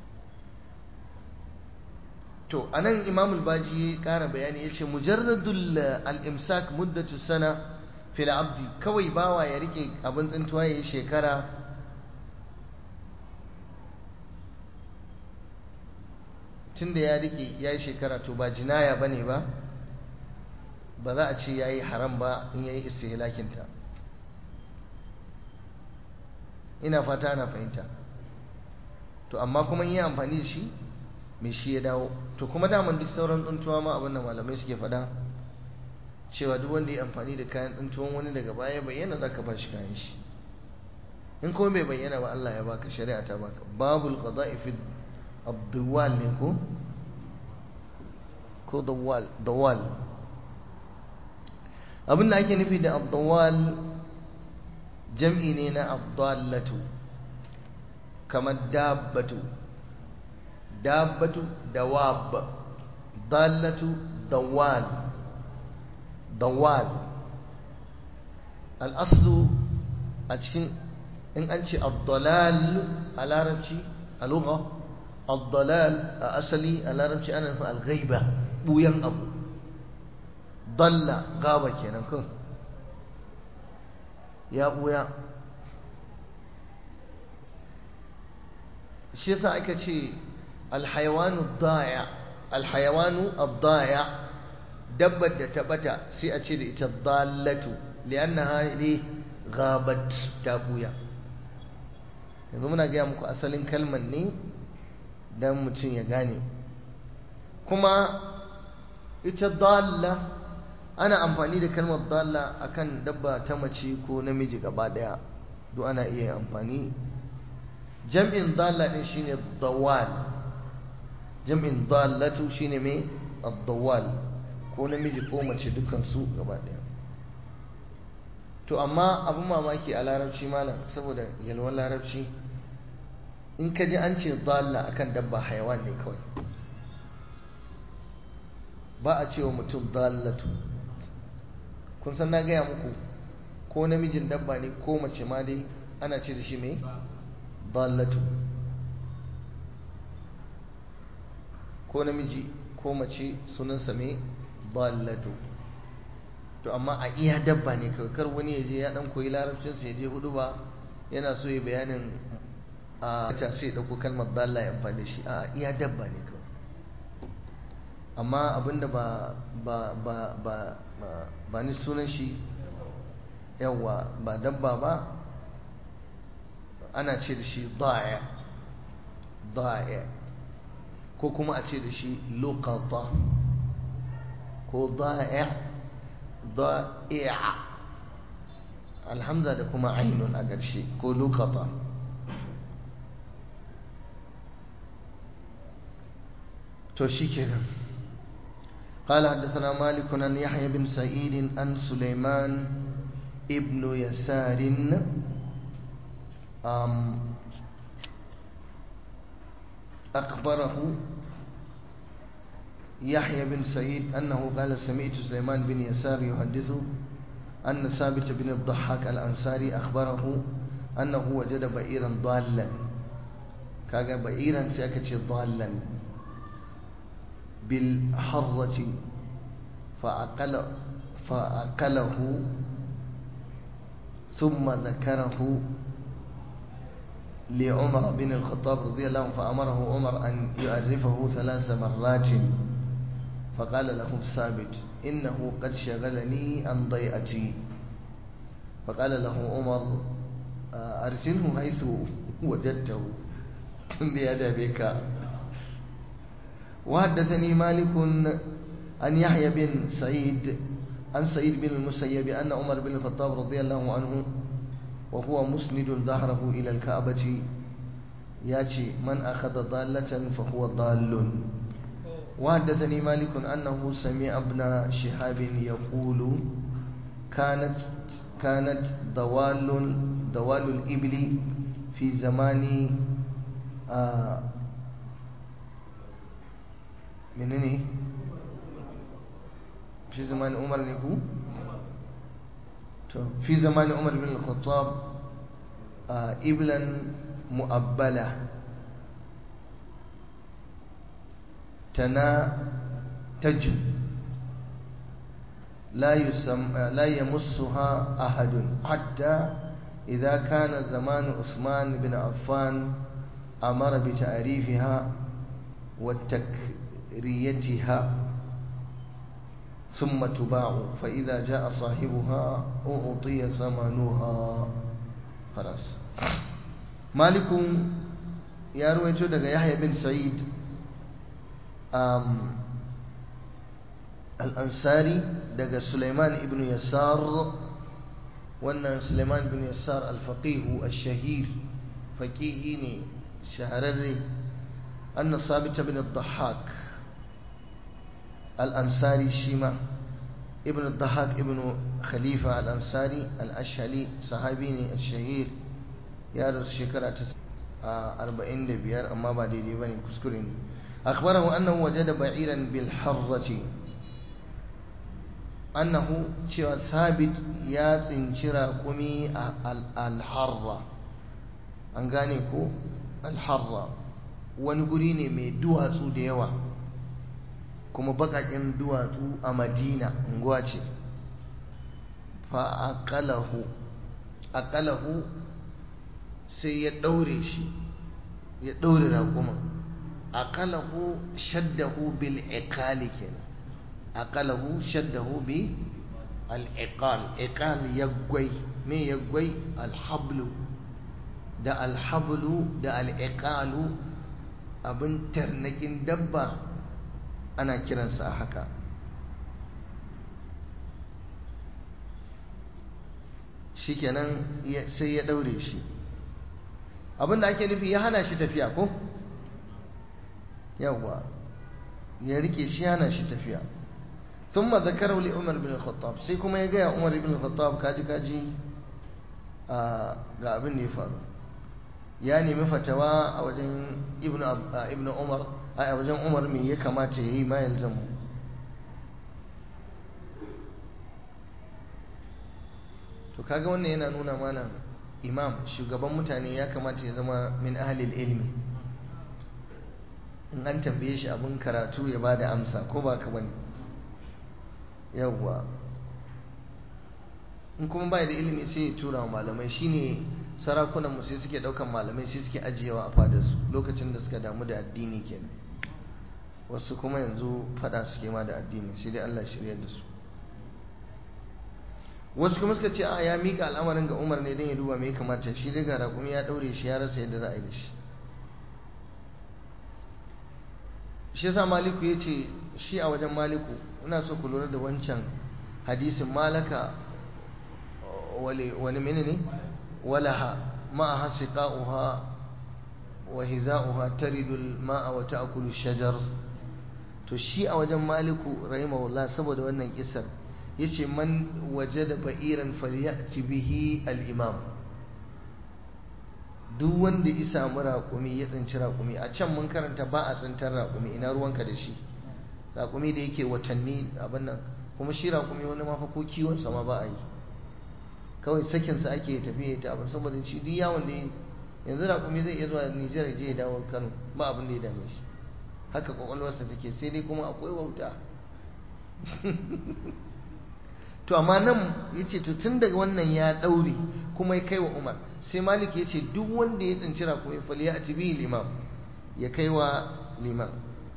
to anan imam al-baji ya kara bayani yace mujarradul al-imsak muddatu sana fil abdi, kawai bawa ya rike abin tsintuwa yayi shekara tunda ya rike yayi shekara to ba jinaya bane ba, ba za a ce yayi haram ba in yayi istihlakin ta. ina fata ana fahimta. to amma kuma in yi amfani da shi mai shi ya dawo. to kuma daman duk sauran tsuntuwa ma abin da malamai suke faɗa cewa duk wanda ya amfani da kayan tsuntuwan wani daga baya bayyana za ka ba shi kayan shi. in kuma bai bayyana ba Allah ya baka, shari'a ta baka. babul qada'i fi ad-dawal ne ko ko dawal dawal. abin da ake nufi da ad-dawal jam'i ne na ad-dallatu, kamar dabbatu. dabbatu dawab, dallatu dawal. dawal al-aslu a cikin in an ce ad-dalal a larabci a lugha, ad-dalal a asali a larabci ana nufin al-ghaiba, buyan abu. dalla gaba kenan ko ya buya. shi yasa aka ce alhayawanu ad-da'i', alhayawanu ad-da'i' dabbar da ta bata sai a ce da ita dallatu, li'annaha li ghabat, ta buya. yanzu muna gaya muku asalin kalmar ne dan mutum ya gane. kuma ita dalla ana amfani da kalmar dalla akan dabba ta mace ko namiji gaba daya, duk ana iya amfani. jam'in dalla din shine dawal, jam'in dallatu shine me ad-dawal. ko namiji ko mace dukansu gaba ɗaya. To amma abin mamaki a larabci malam, saboda yalwar larabci, in ka ji an ce dalla akan dabba haiwan ne kawai, ba a cewa mutum dallatu. kun san na gaya muku ko namijin dabba ne ko mace ma dai ana ce da shi mai dallatu, ko namiji ko mace sunansa mai dallatu. to amma a iya dabba ne kawai, kar wani ya je ya dan koyi larabcinsa ya je hudu ba yana so ya bayanin a ta sai dauko kalmar dalla ya amfani da shi, a iya dabba ne kawai. amma abinda ba ba ba ba ba ni sunan shi yawa ba dabba ba, ana ce da shi da'i da'i, ko kuma a ce da shi luqata ko da'i da'i'a, alhamza da kuma ainun a ƙarshe, ko luqata. to shikenan. قال حدثنا مالك عن يحيى بن سعيد عن سليمان ابن يسار أخبره يحيى بن سعيد أنه قال سمعت سليمان بن يسار يحدث أن ثابت بن الضحاك الأنصاري أخبره أنه وجد بئيرا ضالا، كاغا بئيرا سيكتش ضالا بالحرة فأقل فأقله ثم ذكره لعمر بن الخطاب رضي الله عنه، فأمره عمر أن يعرفه ثلاث مرات، فقال له ثابت إنه قد شغلني عن ضيئتي، فقال له عمر أرسله حيث وجدته بأدبك. وحدثني مالك عن يحيى بن سعيد عن سعيد بن المسيب أن عمر بن الخطاب رضي الله عنه وهو مسند ظهره إلى الكعبة ياتي من أخذ ضالة فهو ضال. وحدثني مالك أنه سمع ابن شهاب يقول كانت كانت دوال دوال الإبل في زمان آه منني في زمان عمر نكو في زمان عمر بن الخطاب آه إبلا مؤبلة تنا تج لا يسم لا يمسها أحد، حتى إذا كان زمان عثمان بن عفان أمر بتعريفها وتكريتها ثم تباع، فإذا جاء صاحبها أعطي ثمنها. خلاص. مالك يا رويتو دغ يحيى بن سعيد الأنصاري دغ سليمان ابن يسار، وأن سليمان بن يسار الفقيه الشهير فقيهني شهرري، أن ثابت بن الضحاك الأنصاري شيما ابن الضحاك ابن خليفة الأنصاري الأشهلي صحابيني الشهير يا رسول شكرا أربعين دبيار أما بعد ديباني كسكرين. أخبره أنه وجد بعيرا بالحرة، أنه ثابت يا تنشرا قمي الحرة أنغانيكو الحرة ونقوليني من دواتو ديوا kuma bakakin duwatsu a Madina unguwa ce. fa aqalahu aqalahu sai ya daure shi, ya daure raƙuman. aqalahu shaddahu bil iqali kenan, aqalahu shaddahu bi al iqal. iqal yagwai, me yagwai? al hablu, da al hablu da al iqalu abin tarnakin dabba ana kiransa a haka. shikenan sai ya daure shi. abinda ake nufi ya hana shi tafiya ko yawa, ya rike shi hana shi tafiya. thumma zakarahu li Umar bin al-Khattab sai kuma ya ga Umar ibn al-Khattab kaji kaji ga abin da ya faru ya nemi fatawa a wajen ibn ibn Umar a wajen Umar me ya kamata yayi ma yalzamu to kaga wannan yana nuna mana imam shugaban mutane ya kamata ya zama min ahlil ilmi in an tambaye shi abin karatu ya bada amsa ko ba ka bane yawwa in kuma bai da ilimi sai ya tura wa malamai shine sarakunan mu sai suke daukan malamai sai suke ajiyewa a fadar su lokacin da suka damu da addini kenan wasu kuma yanzu fada suke ma da addini sai dai Allah shirya da su wasu kuma suka ce a ya mika al'amarin ga Umar ne dan ya duba me ya kamata shi daga raƙumi ya daure shi ya rasa yadda za a yi da shi shi yasa Maliku ya ce shi a wajen Maliku ina so ku lura da wancan hadisin malaka wani menene walaha ma'aha siqa'uha wa hiza'uha taridul ma'a wa ta'kulu shajar to shi a wajen Maliku rahimahullah saboda wannan kisar yace man wajada ba'iran falyati bihi al-imam duk wanda ya samu raƙumi ya tsinci raƙumi a can mun karanta ba a tsintar raƙumi ina ruwanka da shi raƙumi da yake watanni abin nan kuma shi raƙumi wani ma fa ko kiwon sa ma ba a yi kawai sakin sa ake tafiya ta abin saboda shi duk yawon da yanzu raƙumi zai iya zuwa Nijar je ya dawo Kano ba abin da ya dame shi haka kwakwalwarsa take sai dai kuma akwai wauta to amma nan yace to tun daga wannan ya daure kuma ya kai wa Umar sai Malik yace duk wanda ya tsinci raƙumi falyati bihi al-imam ya kai wa liman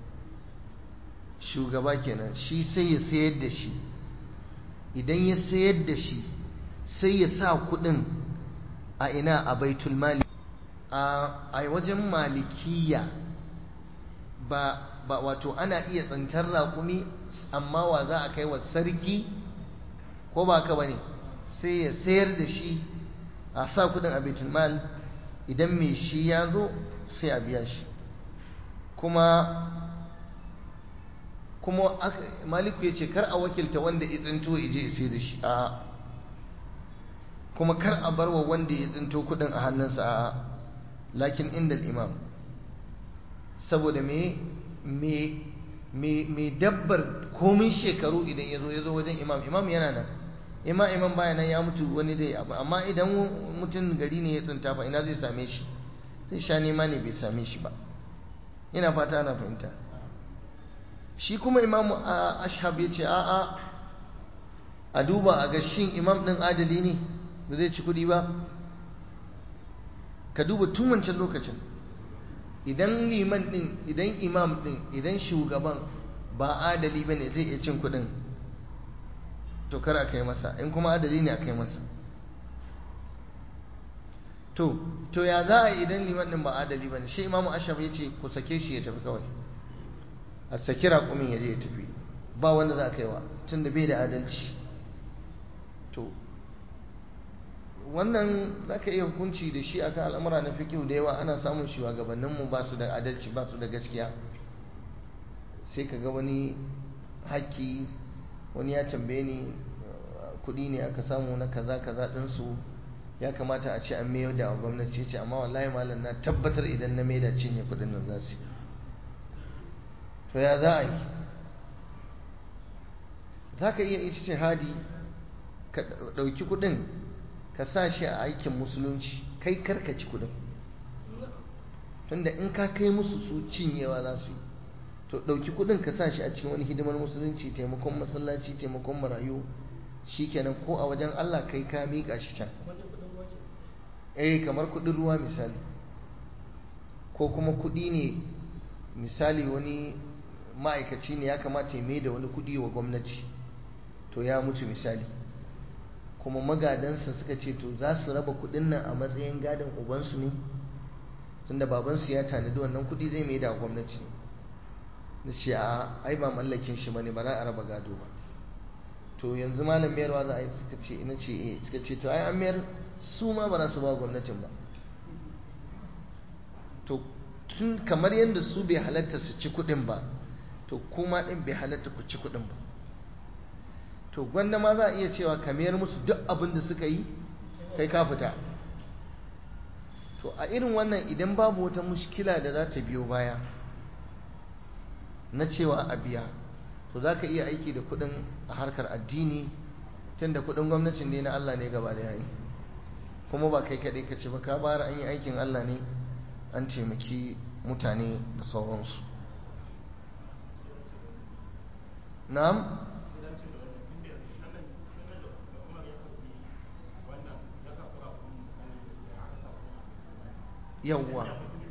shugaba kenan shi sai ya sayar da shi idan ya sayar da shi sai ya sa kudin a ina a baitul mali a wajen malikiya ba ba wato ana iya tsantar raƙumi amma wa za a kai wa sarki ko ba ka bane sai ya sayar da shi a sa kudin a baitul mal idan mai shi ya zo sai a biya shi kuma kuma maliku ya ce kar a wakilta wanda ya tsinto ya je sai da shi a kuma kar a barwa wanda ya tsinto kudin a hannunsa a lakin inda imam saboda me me me me dabbar komin shekaru idan ya zo ya zo wajen imam imam yana nan imam imam baya nan ya mutu wani dai abu amma idan mutum gari ne ya tsinta fa ina zai same shi sai sha nema ne bai same shi ba ina fata ana fahimta shi kuma imamu ashab ya ce a'a a duba a ga shin imam din adali ne ba zai ci kudi ba ka duba tun wancan lokacin idan liman din idan imam din idan shugaban ba adali bane zai iya cin kudin to kar a kai masa in kuma adali ne a kai masa to to ya za a idan liman din ba adali bane shi imamu ashab ya ce ku sake shi ya tafi kawai a saki raƙumin ya je ya tafi ba wanda za a kaiwa tun da bai da adalci to wannan za ka iya hukunci da shi akan al'amura na fikihu da yawa ana samun shugabanninmu ba su da adalci ba su da gaskiya sai ka ga wani haƙƙi wani ya tambaye ni kuɗi ne aka samu na kaza kaza ɗinsu ya kamata a ce an mayar da gwamnati ce amma wallahi malam na tabbatar idan na maida cinye kuɗin nan za su to ya za a yi za ka iya ijtihadi ka ɗauki kuɗin ka sa shi a aikin musulunci kai karkaci kuɗin tunda in ka kai musu su cinyewa za su yi to ɗauki kuɗin ka sa shi a cikin wani hidimar musulunci taimakon masallaci taimakon marayu shikenan ko a wajen Allah kai ka miƙa shi can eh kamar kuɗin ruwa misali ko kuma kuɗi ne misali wani ma'aikaci ne ya kamata ya mai da wani kuɗi wa gwamnati to ya mutu misali kuma magadansa suka ce to za su raba kuɗin nan a matsayin gadon ubansu ne tunda babansu ya tanadi wannan kuɗi zai mai da gwamnati ne na ce a ai ba mallakin shi bane ba za a raba gado ba to yanzu malam mayarwa za a yi suka ce ina ce eh suka ce to ai an mayar su ma ba za su ba gwamnatin ba to tun kamar yadda su bai halatta su ci kuɗin ba to kuma ɗin bai halatta ku ci kuɗin ba to gwanda ma za a iya cewa ka mayar musu duk abin da suka yi kai ka fita. To a irin wannan idan babu wata mushkila da za ta biyo baya na cewa a biya, to za ka iya aiki da kudin a harkar addini, tun da kudin gwamnatin ne na Allah ne gaba da yayi, kuma ba kai kaɗai ka ce ba, ka bara an yi aikin Allah ne, an taimaki mutane da sauransu. na'am yawwa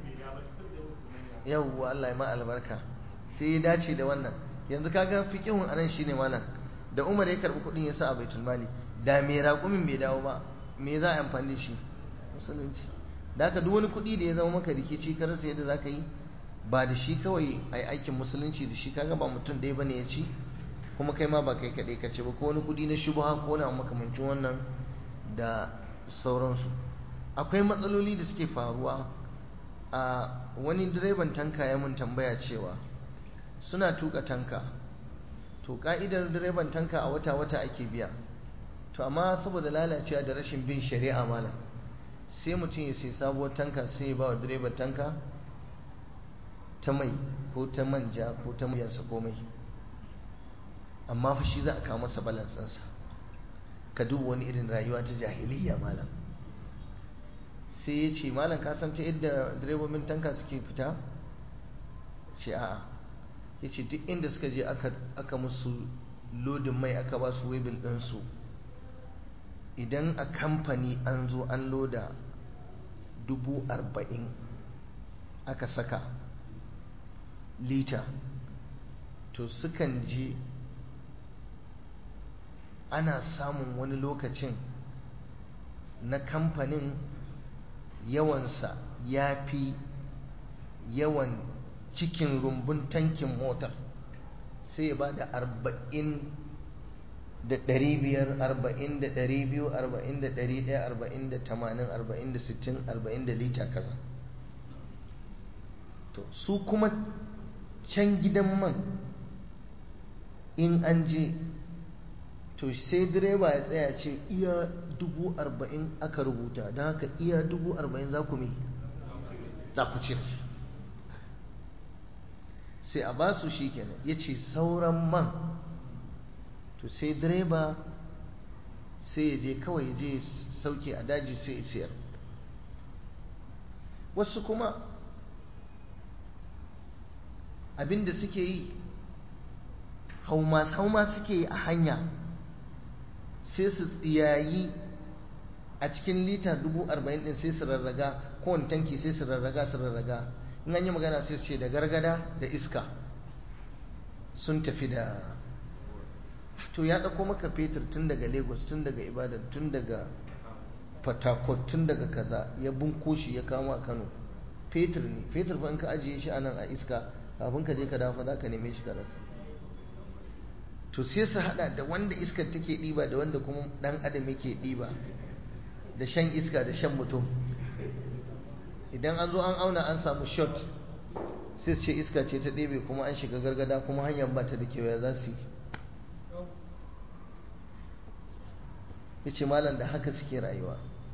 yawwa Allah ya ma albarka, sai ya dace da wannan. Yanzu kaga fiqihun anan shine malam, da Umar ya karbi kudin ya sa a baitul mali, da me raƙumin bai dawo ba me za a amfani da shi? Musulunci. Da haka duk wani kudi da ya zama maka rikici ka rasa yadda zaka yi, ba da shi kawai ai aikin musulunci da shi, kaga ba mutum ɗaya bane ya ci, kuma kai ma ba kai kaɗai ka ci ba, ko wani kudi na shubha ko na makamancin wannan da sauransu. Akwai matsaloli da suke faruwa. A wani direban tanka ya mun tambaya cewa suna tuka tanka, to ka'idar direban tanka a wata-wata ake biya, to amma saboda lalacewa da rashin bin shari'a malam, sai mutum ya sai sabuwar tanka sai ya ba wa direban tanka ta mai ko ta manja ko ta mayansa komai, amma fa shi za a kawo masa balansansa. ka duba wani irin rayuwa ta jahiliya malam. Sai ya ce malam ka san ta yadda direbobin tanka suke fita? Ce a'a. Ya ce duk inda suka je aka musu lodin mai, aka ba su webil ɗinsu, idan a kamfani an zo an loda dubu arba'in aka saka lita, to sukan je ana samun wani lokacin na kamfanin yawansa ya fi yawan cikin rumbun tankin motar, sai ya ba da arba'in da ɗari biyar, arba'in da ɗari biyu, arba'in da ɗari ɗaya, arba'in da tamanin, arba'in da sittin, arba'in da lita kaza. To su kuma can gidan man in an je, to sai direba ya tsaya ce iya dubu arba'in aka rubuta, don haka iya dubu arba'in za ku me za ku cire, sai a basu shi kenan. Ya ce sauran man, to sai direba sai ya je kawai ya je sauke a daji sai ya siyar. Wasu kuma abinda suke yi hauma suke yi a hanya, sai su tsiyayi a cikin lita dubu arba'in din sai su rarraga, kowane tanki sai su rarraga su rarraga in an yi magana sai su ce da gargada da iska sun tafi da. To ya ɗauko maka fetur tun daga Lagos, tun daga Ibadan, tun daga Port Harcourt, tun daga kaza, ya bunko shi ya kama a Kano. Fetur ne, fetur fa in ka ajiye shi anan a iska, kafin ka je ka dafa za ka neme shi ka rasa. To sai su hada da wanda iskar take ɗiba da wanda kuma ɗan adam yake ɗiba, da shan iska da shan mutum. Idan an zo an auna an samu shot, sai su ce iska ce ta ɗebe, kuma an shiga gargada, kuma hanyar ba ta da kewaya za su yi. Ya ce malam da haka suke rayuwa.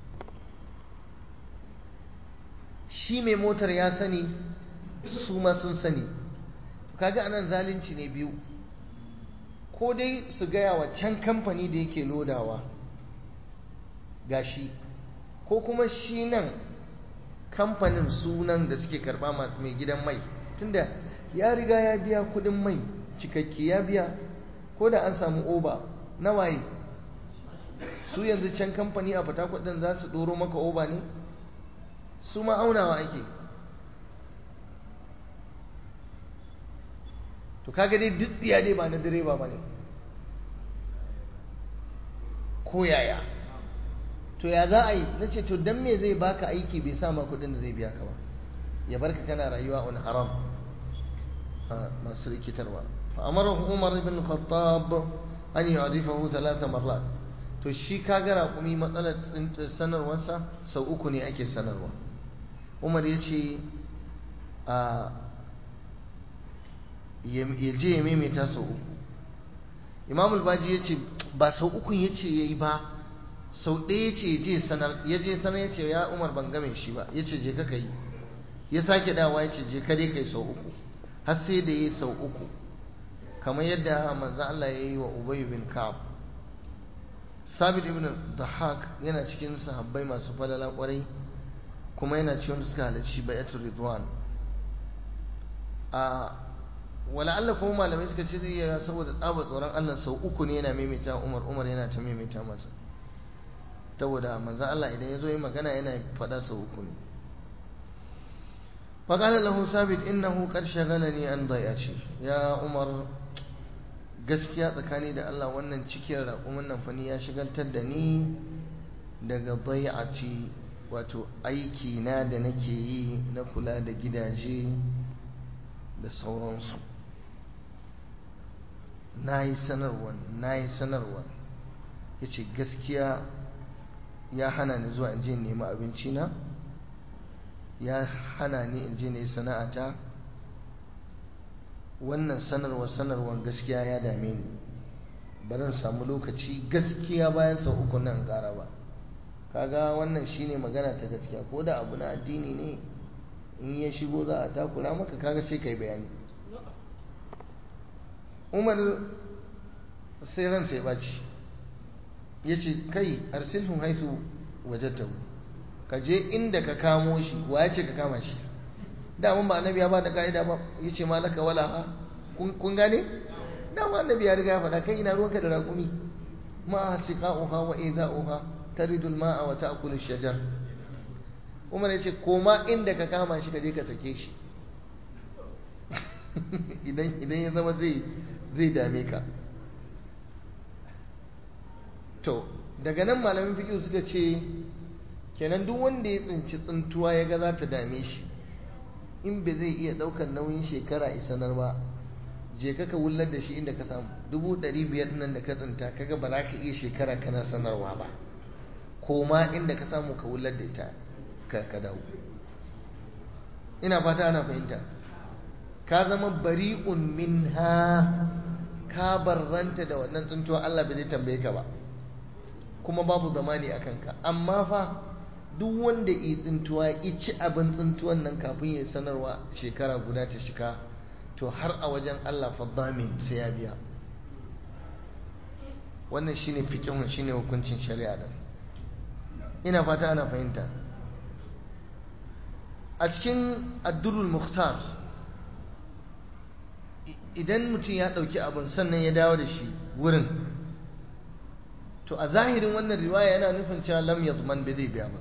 Shi mai motar ya sani, su ma sun sani. Kaga anan zalunci ne biyu, ko dai su gaya wa can kamfani da yake lodawa gashi, ko kuma shi nan kamfanin sunan da suke karba masu mai gidan mai, tunda ya riga ya biya kudin mai cikakke, ya biya, ko da an samu oba na waye. Su yanzu can kamfani a fata kudin za su doro maka oba ne? Su ma aunawa ake. To kaga dai duk tsiya dai ba na direba ba ne, ko yaya. To ya za a yi? Na ce to dan me zai baka aiki bai sa ma kudin da zai biya ka ba, ya barka kana rayuwa on haram. Masu rikitarwa. Fa amarahu Umar ibn Khattab an yu'rifahu thalatha marrat. To shi kaga raƙumi matsalar sanarwarsa sau uku ne ake sanarwa. Umar ya ce a ya je ya maimaita sau uku. Imamul Baji ya ce ba sau ukun ya ce ya yi ba, sau ɗaya ya ce ya je sanar ya je sanar ya ce ya Umar ban game shi ba, ya ce je ka yi, ya sake dawa ya ce je ka dai kai sau uku, har sai da ya yi sau uku, kamar yadda manzo Allah ya yi wa Ubay bin Ka'ab. Sabit ibn Dahak yana cikin sahabbai masu falala kwarai, kuma yana cikin wanda suka halarci bai'atul ridwan. a wala Allah kuma malamai suka ce zai yi saboda tsaba tsoron Allah sau uku ne yana maimaita Umar Umar yana ta maimaita masa, saboda manzo Allah idan ya zo yi magana yana faɗa sau uku ne. فقال له ثابت إنه قد شغلني عن ضيعتي يا عمر gaskiya tsakani da Allah wannan cikin raƙumin nan fani ya shigaltar da ni daga dai'ati, wato aiki na da nake yi na kula da gidaje da sauransu. na yi sanarwa na yi sanarwa ya ce gaskiya ya hana ni zuwa in je nemi abinci na, ya hana ni in je ne sana'ata. Wannan sanarwa sanarwar gaskiya ya dame ni, ba zan samu lokaci gaskiya bayan sau uku nan ƙara ba. Kaga wannan shine magana ta gaskiya, ko da abu na addini ne in ya shigo za a takura maka, kaga sai kai bayani. Umar sai ran sai baci ya ce kai arsilhum haisu wajadtahu, ka je inda ka kamo shi. wa ya ce ka kama shi? daman ba annabi ya ba da ka'ida ba, ya ce malaka wala ha, kun gane? dama annabi ya riga ya faɗa, kai ina ruwanka da raƙumi? ma siqa'uha wa idha'uha taridul ma'a wa ta'kulu shajar. Umar ya ce koma inda ka kama shi ka je ka sake shi idan idan ya zama zai zai dame ka. to daga nan malamin fiqh suka ce kenan duk wanda ya tsinci tsintuwa ya ga za ta dame shi, in bai zai iya ɗaukar nauyin shekara isanar ba, je ka ka wullar da shi inda ka samu dubu ɗari biyar nan da ka tsinta kaga ba za ka iya shekara kana sanarwa ba, koma inda ka samu ka wullar da ita ka dawo. ina fata ana fahimta. ka zama bari'un minha, ka barranta da wannan tsintuwa, Allah bai zai tambaye ka ba, kuma babu zamani a kanka. amma fa duk wanda yi tsintuwa ya ci abin tsintuwan nan kafin ya sanarwa shekara guda ta shika, to har a wajen Allah faddamin sai ya biya. wannan shine fiqhun, shine hukuncin shari'a da. ina fata ana fahimta. a cikin ad-durrul mukhtar, idan mutum ya dauki abin sannan ya dawo da shi wurin, to a zahirin wannan riwaya yana nufin cewa lam yadman bai zai biya ba.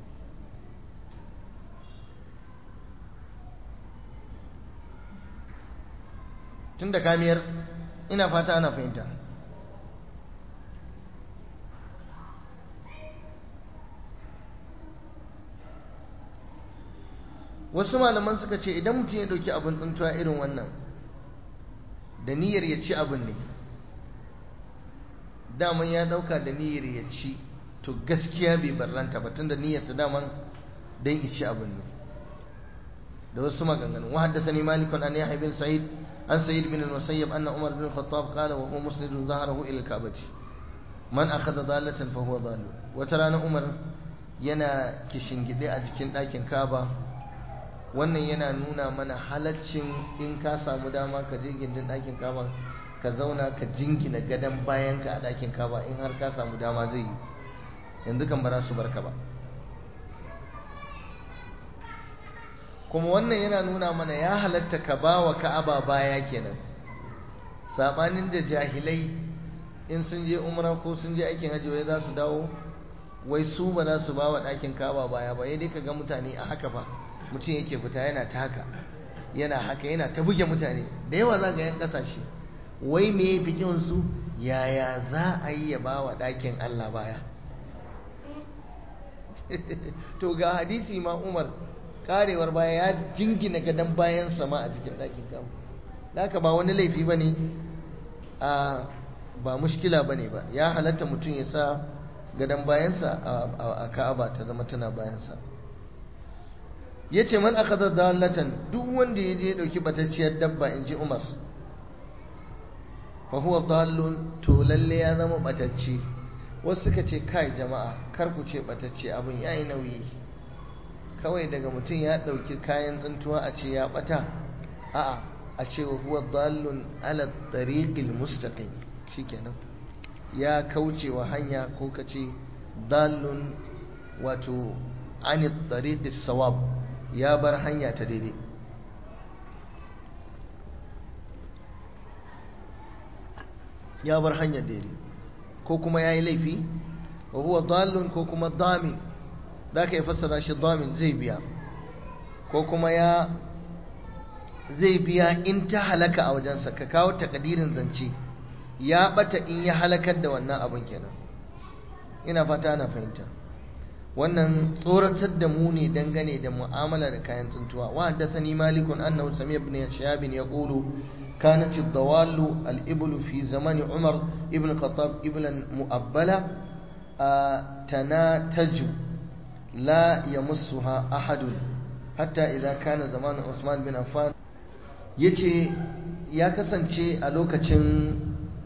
tun da kamiyar. ina fata ana fahimta. wasu malaman suka ce idan mutum ya dauki abin tsuntuwa irin wannan da niyyar ya ci abin ne, daman ya dauka da niyyar ya ci, to gaskiya bai barranta ba, tun da niyyarsa daman don ya ci abin ne. da wasu maganganu. wa haddathani malikun an yahya bin sa'id عن سعيد بن المسيب أن عمر بن الخطاب قال وهو مسند ظهره إلى الكعبة من أخذ ضالة فهو ضال. وترانا عمر yana kishingide a jikin ɗakin Kaaba. wannan yana nuna mana halaccin in ka samu dama ka je gindin ɗakin Kaaba ka zauna ka jingina gadon bayanka a ɗakin Kaaba, in har ka samu dama zai yi. yanzu kan ba za su barka ba. kuma wannan yana nuna mana ya halatta ka ba wa Ka'aba baya kenan, sabanin da jahilai in sun je umra ko sun je aikin hajji wai za su dawo wai su ba za su ba wa ɗakin Ka'aba baya ba. dai ka ga mutane a haka fa, mutum yake fita yana ta haka yana haka yana ta buge mutane da yawa. za ga yan kasashe wai me fikin su, yaya za a yi ya ba wa ɗakin Allah baya? to ga hadisi ma Umar karewar baya ya jingina gadon bayan sama a cikin ɗakin Ka'aba. da haka ba wani laifi ba ne, ba mushkila ba ne ba, ya halatta mutum ya sa gadon bayansa a Ka'aba ta zama tana bayansa. ya ce man aka da dalatan, duk wanda ya je ɗauki batacciyar dabba, in ji Umar, fa huwa dallun to lalle ya zama batacce. Wasu suka ce kai jama'a kar ku ce batacce, abin yayi nauyi, kawai daga mutum ya dauki kayan tsuntuwa a ce ya bata. A'a, a ce huwa dallun ala tariqil mustaqim, shikenan ya kaucewa hanya, ko kace dallun wato ani tariqis sawab, ya bar hanya ta daidai. ya bar hanyar daidai, ko kuma ya yi laifi. wa huwa dallun ko kuma damin, za ka yi fassara shi damin, zai biya, ko kuma ya zai biya in ta halaka a wajensa. ka kawo takadirin zance, ya bata in ya halakar da wannan abin kenan. ina fata ana fahimta. wannan tsoratar da mu ne dangane da mu'amala da kayan tsuntuwa. wa haddathani malikun annahu sami'a ibn shihab yaqulu كانت الضوال الإبل في زمان عمر ابن الخطاب إبلا مؤبلة تناتج لا يمسها أحد حتى إذا كان زمان عثمان بن عفان. yace ya kasance a lokacin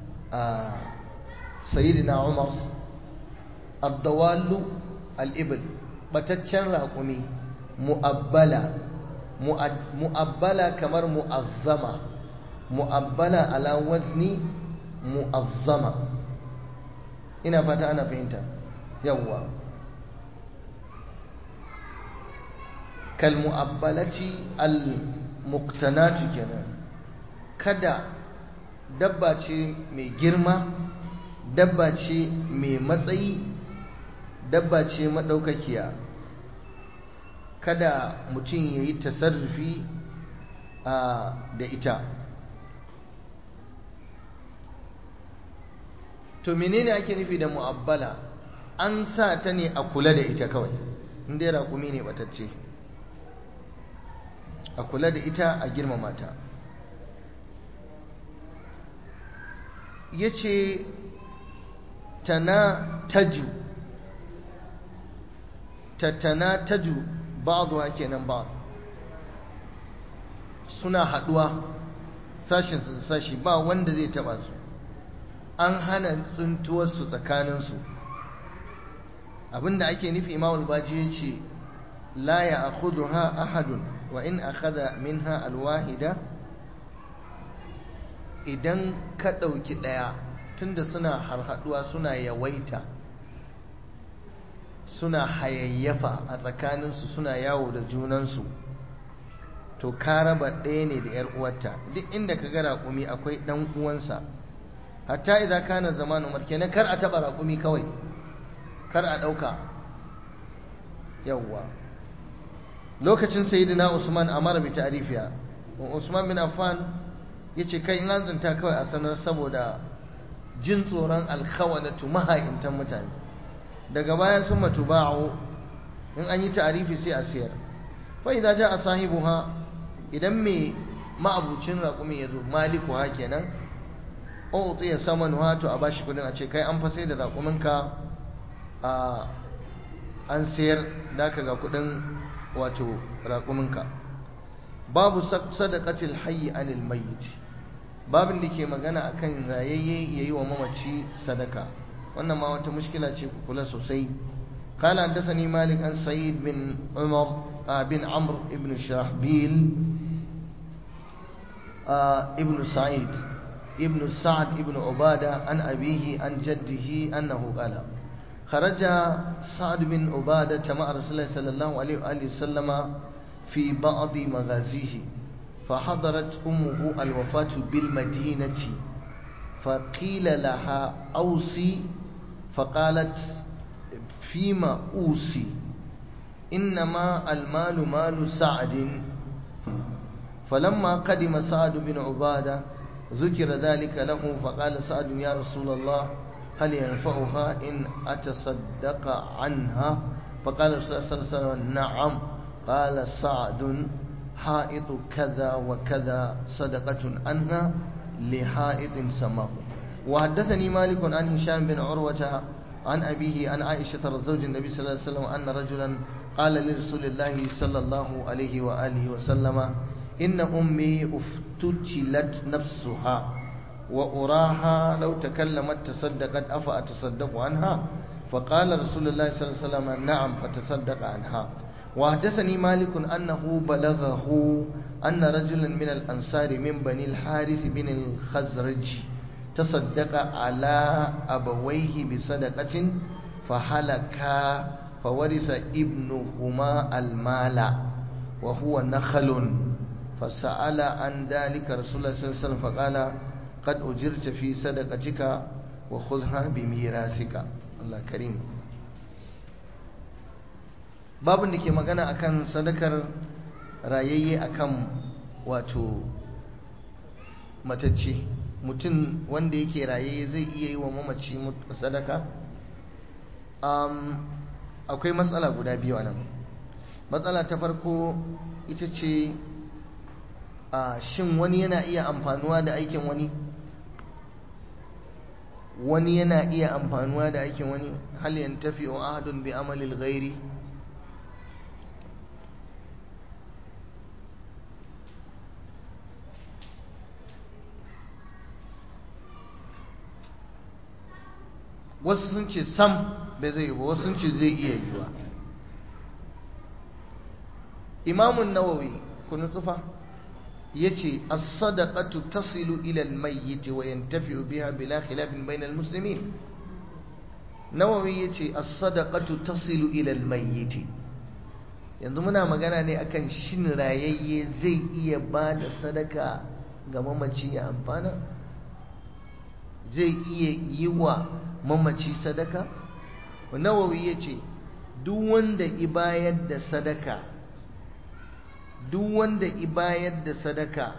sayyidina Umar ad-dawallu al-ibl, bataccen raƙumi, mu'abbala mu'abbala kamar mu'azzama, mu'abbala ala wazni mu'azzama. ina fata ana fahimta. yawwa kal mu'abbalati al muqtanatu kenan. kada dabba ce mai girma, dabba ce mai matsayi, dabba ce madaukakiya, kada mutum yayi tasarrufi da ita. to menene ake nufi da mu'abbala? an sa ta ne a kula da ita kawai, inda ya raƙumi ne batacce, a kula da ita, a girmama ta. ya ce tana taju, ta tana taju ba'duha kenan ba, suna haɗuwa sashin su sashi, ba wanda zai taɓa su, an hana tsuntuwarsu tsakaninsu. abinda ake nufi Imam al-Baji ya ce la ya'khudhuha ahadun wa in akhadha minha al-wahida. idan ka ɗauki ɗaya, tunda suna harhaduwa, suna yawaita, suna hayayyafa a tsakaninsu, suna yawo da junansu, to ka raba ɗaya ne da 'yar uwarta. duk inda ka ga raƙumi akwai ɗan uwansa. hatta idza kana zamanu Umar, kenan kar a taba raƙumi kawai, kar a dauka. yawwa lokacin sayyidina Usman amara bi ta'rifiya, Usman bin Affan yace kai in an zanta kawai a sanar, saboda jin tsoron alkhawanatu, maha'intan mutane. daga baya sun matuba'u, in an yi ta'rifi sai a siyar. fa idza ja'a sahibuha, idan me ma'abucin raƙumi yazo, maliku ha kenan, ya saman wato a bashi kudin, a ce kai an fasai da raƙuminka a an sayar, da ka ga kudin wato raƙuminka. babu sadaqatil hayy anil mayyit, babin da ke magana akan rayayye yayi wa mamaci sadaka. wannan ma wata mushkila ce, ku kula sosai. قال حدثني مالك عن سعيد بن عمر بن عمرو بن شرحبيل ابن سعيد ابن سعد ابن عبادة عن أبيه عن جده أنه قال خرج سعد بن عبادة مع رسول الله صلى الله عليه وآله وسلم في بعض مغازيه، فحضرت أمه الوفاة بالمدينة، فقيل لها أوصي، فقالت فيما أوصي؟ إنما المال مال سعد. فلما قدم سعد بن عبادة ذكر ذلك له، فقال سعد يا رسول الله هل ينفعها إن أتصدق عنها؟ فقال صلى الله عليه وسلم نعم. قال سعد حائط كذا وكذا صدقة عنها لحائط سماه. وحدثني مالك عن هشام بن عروة عن أبيه عن عائشة زوج النبي صلى الله عليه وسلم أن رجلا قال لرسول الله صلى الله عليه وآله وسلم إن أمي افتتلت نفسها وأراها لو تكلمت تصدقت أفأتصدق عنها فقال رسول الله صلى الله عليه وسلم نعم فتصدق عنها. وحدثني مالك أنه بلغه أن رجلا من الأنصار من بني الحارث بن الخزرج تصدق على أبويه بصدقة فهلكا فورث ابنهما المال وهو نخل فسأل عن ذلك رسول الله صلى الله عليه وسلم فقال قد أجرت في صدقتك وخذها بميراثك. الله كريم. babin da ke magana akan sadakar rayayye akan wato matacce. Mutum wanda yake rayayye zai iya yi wa mamaci sadaka. um, akwai matsala guda biyu a nan. Matsala ta farko ita ce a shin wani yana iya amfanuwa da aikin wani wani yana iya amfanuwa da aikin wani hal yantafi wa ahadun bi amalil ghairi. wasu sun ce sam bai zai yi ba, wasu sun ce zai iya yiwa. Imamun Nawawi kun tsufa yace as-sadaqatu tasilu ila al-mayyit wa yantafi'u biha bila khilafin bayna al-muslimin. Nawawi yace as-sadaqatu tasilu ila al-mayyit. Yanzu muna magana ne akan shin rayayye zai iya ba da sadaka ga mamaci ya amfana, zai iya yi wa mamaci sadaka. Nawawi yace duk wanda ibayar da sadaka duk wanda ibayar da sadaka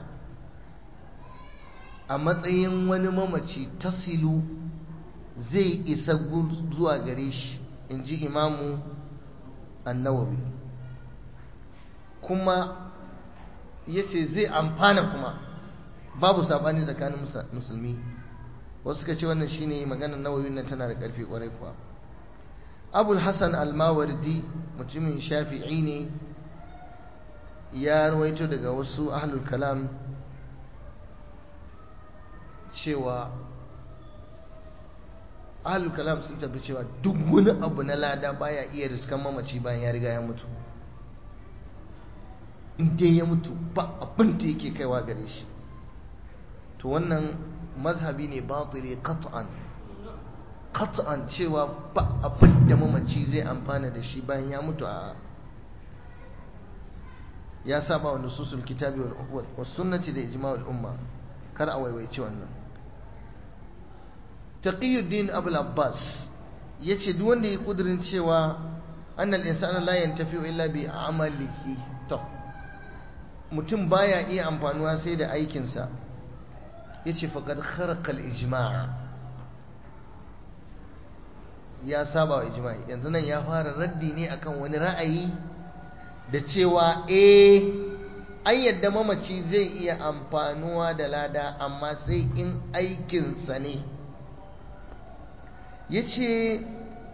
a matsayin wani mamaci tasilu zai isa zuwa gare shi, inji Imamu An-Nawawi. Kuma yace zai amfana, kuma babu sabani tsakanin musulmi. Wasu suka ce wannan shine maganar Nawawi nan tana da ƙarfi kwarai kuwa. Abul Hasan Al-Mawardi mutumin Shafi'i ne, ya rawaito daga wasu ahlul kalam cewa ahlul kalam sun tafi cewa duk wani abu na lada baya iya riskan mamaci bayan ya riga ya mutu. In dai ya mutu ba abin da yake kaiwa gare shi. To wannan mazhabi ne batili qat'an qat'an cewa ba abin da mamaci zai amfana da shi bayan ya mutu. a ya saba wa nususul kitabi wal sunnati da ijma'ul umma, kar a waiwaici wannan. Taqiyuddin Abul Abbas yace duk wanda ya kudirin cewa annal insana la yantafi'u illa bi amalihi, to mutum baya iya amfanuwa sai da aikin sa, yace faqad kharaqa al-ijma', ya saba wa ijma'i. Yanzu nan ya fara raddi ne akan wani ra'ayi da cewa eh an yadda mamaci zai iya amfanuwa da lada amma sai in aikinsa ne. Ya ce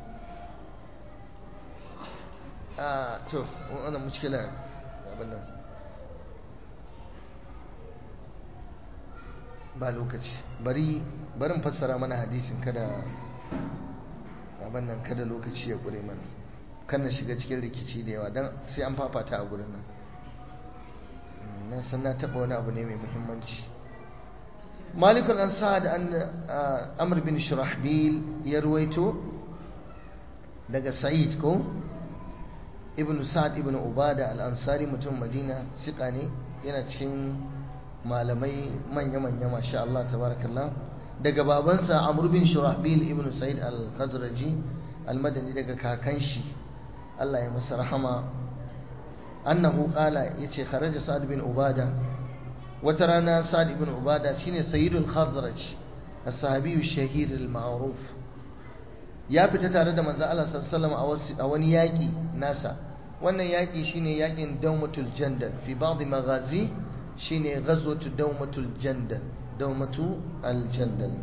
a to wannan mushkila abin nan ba lokaci, bari barin fassara mana hadisin kada abin nan kada lokaci ya kure mana, kan na shiga cikin rikici da yawa don sai an fafata a gurin nan. na san na taɓa wani abu ne mai muhimmanci. Malikun an sa'ad an Amr bin Shurahbil ya ruwaito daga Sa'id ko ibn Sa'ad ibn Ubada al-Ansari, mutum Madina, siqa ne, yana cikin malamai manya-manya masha Allah tabarakallah. Daga babansa Amr bin Shurahbil ibn Sa'id al-Khazraji al-Madani, daga kakan shi Allah ya masa rahama, annahu qala yace kharaja Sa'ad bin Ubada, wata rana Sa'ad ibn Ubada shine sayyidul Khazraj as-sahabi ash-shahir al-ma'ruf, ya fita tare da manzo Allah sallallahu alaihi wasallam a wani yaki nasa. Wannan yaki shine yakin Dawmatul Jandal, fi ba'd maghazi shine ghazwatu Dawmatul Jandal, Dawmatu al-Jandal.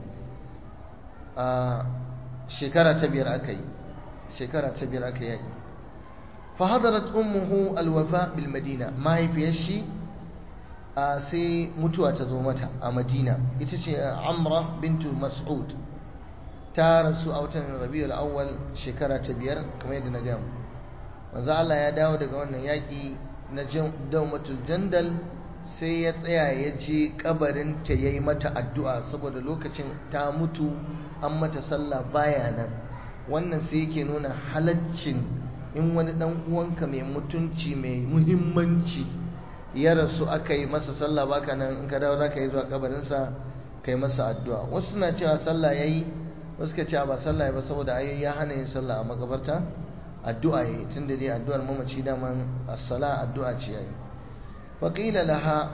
a shekara ta biyar akai shekara ta biyar akai yaki. fa hadarat ummuhu al-wafa bil Madina, mahaifiyar shi a sai mutuwa ta zo mata a Madina. Ita ce Amra bintu Mas'ud, ta rasu a watan Rabiul Awwal shekara ta biyar kamar yadda na gaya mu. Manzo Allah ya dawo daga wannan yaki na Dawmatul Jandal, sai ya tsaya ya je kabarin ta yayi mata addu'a saboda lokacin ta mutu an mata sallah baya nan. Wannan sai yake nuna halaccin in wani dan uwanka mai mutunci mai muhimmanci ya rasu aka yi masa sallah baka nan, in ka dawo zaka yi zuwa kabarinsa kai masa addu'a. Wasu suna cewa sallah yayi, wasu ka ce ba sallah ba saboda ayoyi ya hana yin sallah a makabarta, addu'a yayi, tunda dai addu'ar mamaci daman as-sala addu'a ce yayi. Fa qila laha,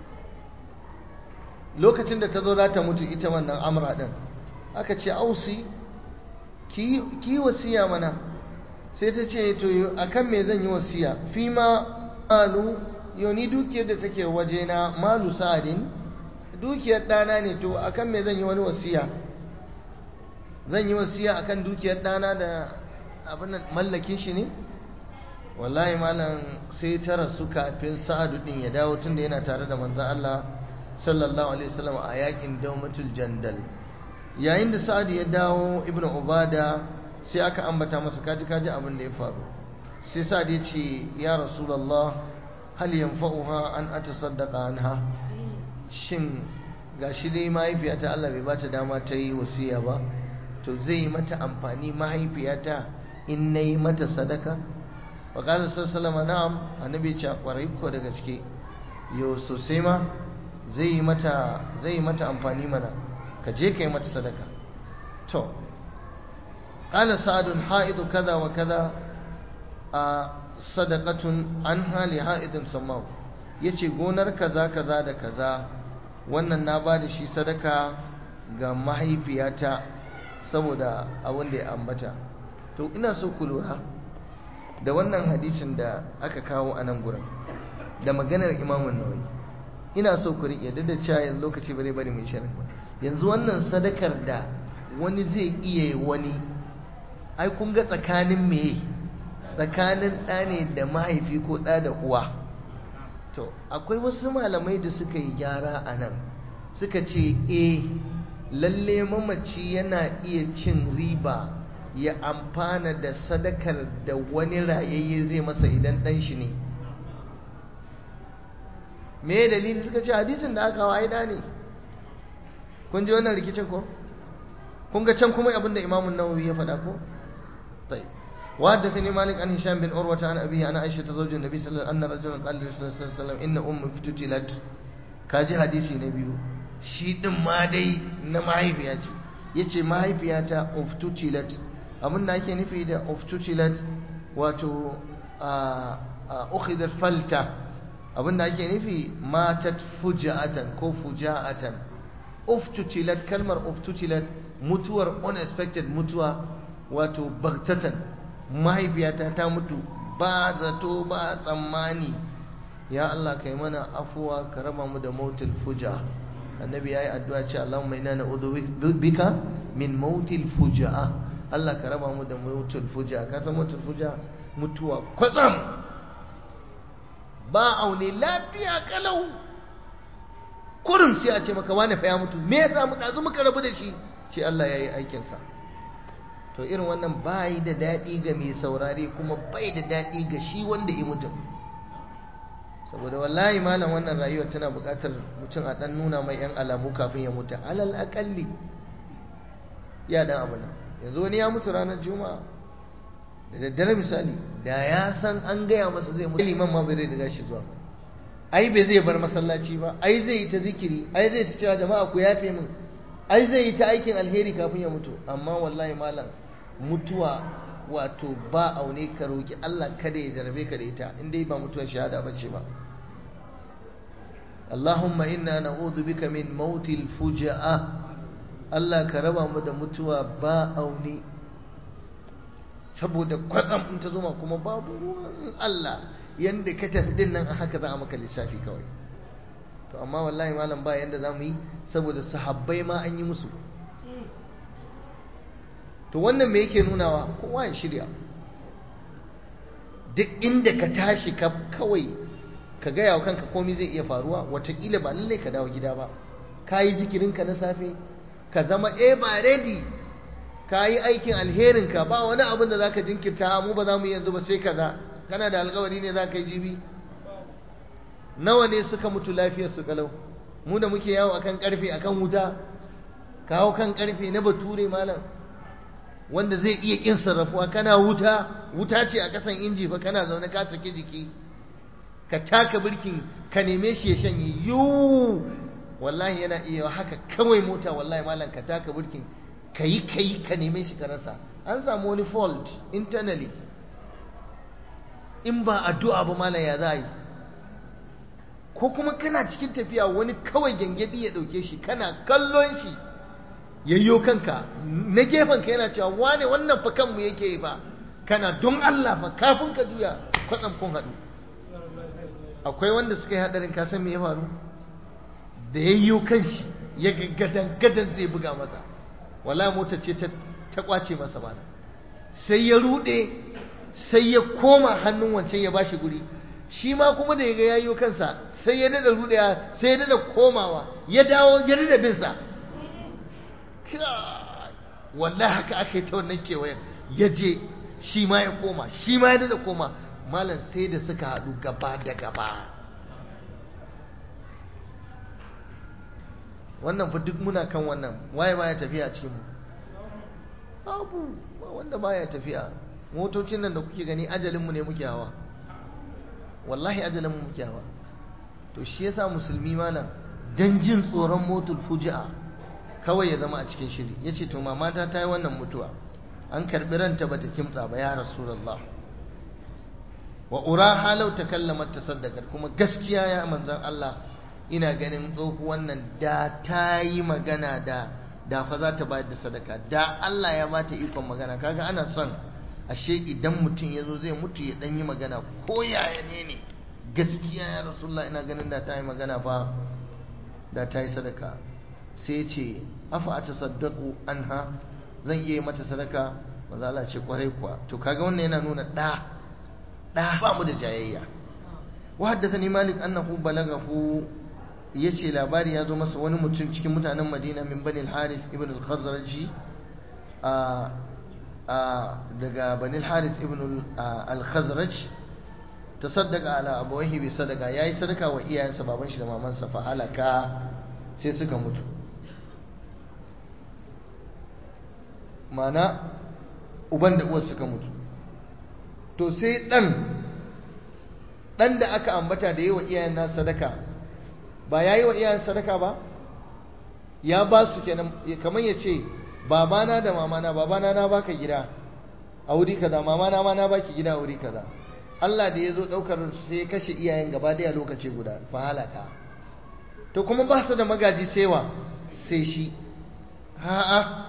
lokacin da ta zo za ta mutu ita wannan Amra din, aka ce ausi ki ki wasiya mana. Sai ta ce to akan me zan yi wasiya? Fi ma malu, yoni dukiyar da take waje na malu sa'adin, dukiyar dana ne, to akan me zan yi wani wasiya? Zan yi wasiya akan dukiyar dana da abin mallakin shi ne? Wallahi malam sai ta rasu kafin Sa'adu din ya dawo, tunda yana tare da manzon Allah sallallahu alaihi wasallam a yakin Dawmatul Jandal. Yayin da Sa'adu ya dawo, Ibn Ubada sai aka ambata masa kaji kaji abin da ya faru. Sai Sa'ad ya ce ya Rasulullah, hal yanfa'uha an atasaddaqa anha? Shin gashi dai mahaifiyata Allah bai bata dama ta yi wasiya ba, to zai yi mata amfani mahaifiyata in nayi mata sadaka? Wa qala sallallahu na'am, annabi ya ce kwarai ko da gaske, yo sosai ma zai yi mata zai yi mata amfani mana, ka je kai mata sadaka. To qala sa'adun ha'idu kaza wa kaza a sadaqatun anha li ha'idin samau, yace gonar kaza kaza da kaza wannan na bada shi sadaka ga mahaifiyata saboda abin da ya ambata. To ina so ku lura da wannan hadisin da aka kawo a nan gurin da maganar Imam Nawawi. Ina so ku riƙe da cewa yanzu lokaci bare bare mai sharhi. Yanzu wannan sadakar da wani zai iya wani, ai kun ga tsakanin me? Tsakanin ɗa ne da mahaifi ko ɗa da uwa. To akwai wasu malamai da suka yi gyara a nan, suka ce eh lalle mamaci yana iya cin riba ya amfana da sadakar da wani rayayye zai masa idan ɗan shi ne. Me dalili? Suka ce hadisin da aka hawa da ne. Kun ji wannan rikicin ko? Kun ga can kuma abinda Imam Nawawi ya faɗa ko? طيب وحدثني مالك عن هشام بن عروة عن أبيه عن عائشة زوج النبي صلى الله عليه وسلم أن رجلا قال للرسول صلى الله عليه وسلم إن أم افتتلت. كاجي حديثي نبيه shi din ma dai na mahaifiya ce, yace mahaifiyata uftutilat. Abin da ake nufi da uftutilat wato ukhidat falta, abin da ake nufi matat fuja'atan ko fuja'atan. Uftutilat, kalmar uftutilat mutuwar unexpected mutuwa, wato bagtatan, mahaifiyata ta mutu ba zato ba tsammani. Ya Allah kai mana afuwa, ka raba mu da mautul fuja. Annabi yayi addu'a ce Allahumma inna na'udhu bika min mautil fuja'a. Allah ka raba mu da mautul fuja'a. Ka san mautul fuja'a? Mutuwa kwatsam, ba aune, lafiya kalau, kurum sai a ce maka wani fa ya mutu. Me yasa mu dazu muka rabu da shi? Ce Allah yayi aikin sa. To irin wannan bai da dadi ga mai saurare, kuma bai da dadi ga shi wanda ya mutu. Saboda wallahi malam wannan rayuwar tana buƙatar mutum a ɗan nuna mai ‘yan alamu kafin ya mutu, alal aƙalli ya ɗan abu nan. Yanzu wani ya mutu ranar juma'a da daddare misali, da ya san an gaya masa zai mutu, liman ma bai rai daga shi zuwa, ai bai zai bar masallaci ba, ai zai yi ta zikiri, ai zai ta cewa jama'a ku yafe min, ai zai yi ta aikin alheri kafin ya mutu. Amma wallahi malam mutuwa wato ba aune, ka roki Allah kada ya jarabe ka da ita, in dai ba mutuwar shahada bace ba. Allahumma inna na'udhu bika min mautil fuja'a. Allah ka raba mu da mutuwa ba aune, saboda kwatsam in ta zo ma kuma babu ruwan Allah, yanda ka tafi din nan a haka za a maka lissafi kawai. To amma wallahi malam ba yanda za mu yi, saboda sahabbai ma an yi musu. To wannan me yake nunawa? Kowa ya shirya, duk inda ka tashi ka kawai ka gaya wa kanka komai zai iya faruwa, watakila ba lallai ka dawo gida ba. Ka yi zikirinka na safe, ka zama eh ba ready, ka yi aikin alherinka, ba wani abin da za ka jinkirta, mu ba za mu yi yanzu ba sai kaza. Kana da alkawari ne za ka yi jibi? Nawa ne suka mutu lafiyar su kalau? Mu da muke yawo akan karfe akan wuta, kawo kan karfe na bature malam, wanda zai iya kin sarrafuwa. Kana wuta, wuta ce a kasan inji fa, kana zaune ka sake jiki, ka taka birkin ka neme shi ya shanye yu, wallahi yana iya haka kawai mota, wallahi malam ka taka birkin kayi kayi ka neme shi ka rasa. An samu wani fault internally, in ba addu'a ba malam ya za yi? Ko kuma kana cikin tafiya wani kawai gyangyaɗi ya ɗauke shi, kana kallon shi yayyo kanka, na gefen ka yana cewa wane wannan fa kanmu yake yi fa, kana don Allah fa, kafin ka juya kwatsam kun haɗu. Akwai wanda suka yi haɗarin, ka san me ya faru? Da yayyo kan shi ya gadan gadan zai buga masa, wallahi motar ce ta kwace masa bana, sai ya ruɗe, sai ya koma hannun wancan ya bashi guri, shi ma kuma da ya ga yayyo kansa sai ya dada ruɗewa, sai ya dada komawa, ya dawo ya dada bin sa. Wallahi haka aka yi ta wannan kewayen, ya je shi ma ya koma, shi ma ya dada koma, malam sai da suka haɗu gaba da gaba. Wannan fa duk muna kan wannan, waye baya tafiya a cikin mu? Abu wanda baya tafiya. Motocin nan da kuke gani ajalin mu ne muke hawa, wallahi ajalin mu muke hawa. To shi yasa musulmi malam, dan jin tsoron motul fuji'a kawai ya zama a cikin shiri. Yace to mamata ta yi wannan mutuwa, an karbi ranta bata kimtsa ba ya rasulullah, wa uraha law takallamat tasaddaqat, kuma gaskiya ya manzon Allah, ina ganin tsohuwan nan da ta yi magana da da fa za ta bayar da sadaka, da Allah ya bata ikon magana. Kaga ana son ashe idan mutum ya zo zai mutu ya dan yi magana, ko yaya ne ne, gaskiya ya rasulullah ina ganin da ta yi magana fa da ta yi sadaka. Sai ce afa atasaddaqu anha, zan iya mata sadaka? manzo Allah ce kwarai kuwa. To kaga wannan yana nuna da da ba mu da jayayya. Wa haddathani Malik annahu balaghahu, yace labari ya zo masa wani mutum cikin mutanen Madina min Bani al-Haris ibn al-Khazraji, a daga Bani al-Haris ibn al-Khazraj, tasaddaqa ala abawayhi bi sadaqa, yayi sadaka wa iyayensa, baban shi da mamansa, fa halaka, sai suka mutu. Mana uban da uwar suka mutu. To sai dan dan da aka ambata da yawa iyayen na sadaka, ba yayi wa iyayen sadaka ba, ya ba su kenan, kamar ya ce babana da mamana, babana na baka gida a wuri kaza, mamana ma na baki gida a wuri kaza. Allah da ya zo daukar su sai ya kashe iyayen gaba daya lokaci guda, fa halaka. To kuma ba su da magaji saiwa sai shi. A'a,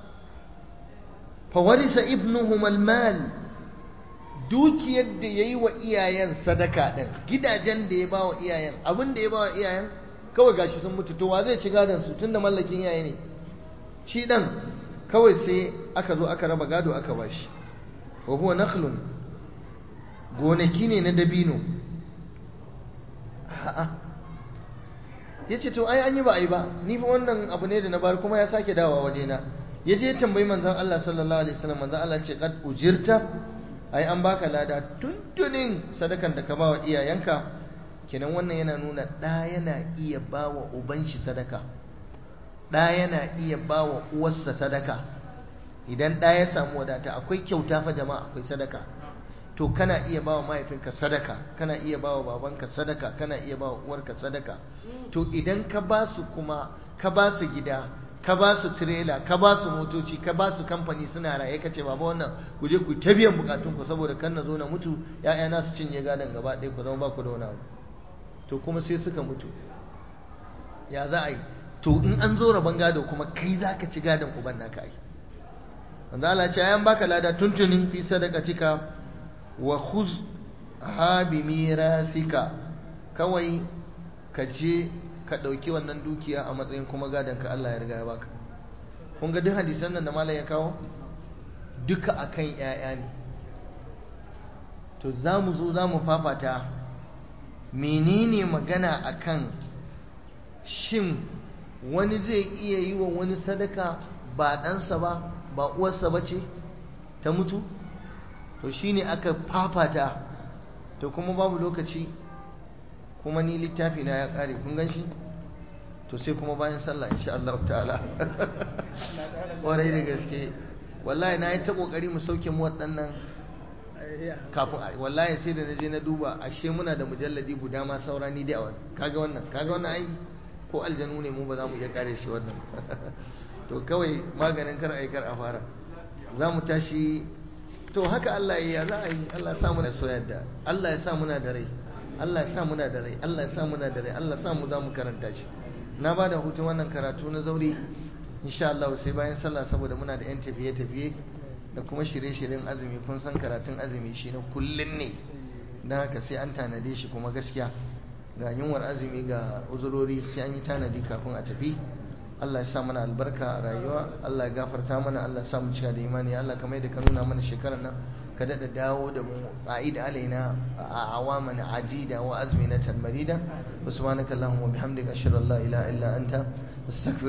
fa warisa ibnuhum almal, dukiyar da yayi wa iyayen sadaka din, gidajen da ya bawa iyayen, abin da ya bawa iyayen, kawai gashi sun mutu. To wa zai ci gadon su tunda mallakin iyaye ne? Shi dan kawai sai aka zo aka raba gado aka bashi. Wa huwa nakhlun, gonaki ne na dabino. A'a, yace to ai an yi ba ai ba, ni fa wannan abu ne da na bar kuma ya sake dawowa wajena. Yaje ya tambayi manzon Allah sallallahu alaihi wasallam, manzon Allah ce qad ujirta, ai an baka lada tuntunin sadakan da ka bawa iyayenka. Kenan wannan yana nuna da yana iya bawa uban shi sadaka, da yana iya bawa uwarsa sadaka. Idan da ya samu wadata, akwai kyauta fa jama'a, akwai sadaka. To kana iya bawa mahaifinka sadaka, kana iya bawa babanka sadaka, kana iya bawa uwarka sadaka. To idan ka ba su kuma, ka ba su gida, ka ba su trailer, ka ba su motoci, ka ba su kamfani suna raye, kace baba wannan ku je ku ta biyan bukatun ku, saboda kan na zo na mutu ƴaƴana su cinye gadon gaba ɗaya, ku zama ba ku da wani abu. To kuma sai suka mutu, ya za a yi? To in an zo rabon gado kuma kai za ka ci gadon uban naka ai. wanda Allah ce ayan baka lada tuntunin fi sadaqatika wa khuz ha bi mirasika, kawai ka je ka dauki wannan dukiya a matsayin kuma gadan ka Allah ya riga ya baka. kun ga duk hadisan nan da malam ya kawo duka akan yaya ne. To zamu zo zamu fafata menene magana akan shin wani zai iya yi wa wani sadaka ba ɗansa ba ba uwarsa ba ce ta mutu to shine aka fafata to kuma babu lokaci kuma ni littafi na ya ƙare kun gan shi to sai kuma bayan sallah insha Allah ta'ala ƙwarai da gaske wallahi na yi ta ƙoƙari mu sauke mu waɗannan kafin wallahi sai da na je na duba ashe muna da mujalladi guda ma saura ni dai a wani kaga wannan kaga wannan ai ko aljanu ne mu ba za mu iya kare shi wannan to kawai maganin kar ai kar a fara za mu tashi to haka Allah ya za a yi Allah ya sa muna soyar da Allah ya sa muna da rai Allah ya sa muna da rai Allah ya sa muna da rai Allah ya sa mu za mu karanta shi na ba da hutun wannan karatu na zauri insha Allah sai bayan sallah saboda muna da yan tafiye-tafiye da kuma shirye-shiryen azumi kun san karatun azumi shi na kullun ne don haka sai an tanade shi kuma gaskiya ga yunwar azumi ga uzurori sai an yi tanadi kafin a tafi Allah ya sa mana albarka a rayuwa Allah ya gafarta mana Allah ya sa mu cika da imani Allah kamar da ka nuna mana shekarar nan ka daɗa dawo da mu a'id alaina a awaman ajida wa azminatan marida subhanakallahumma wa bihamdika ashhadu an la ilaha illa anta astaghfiruka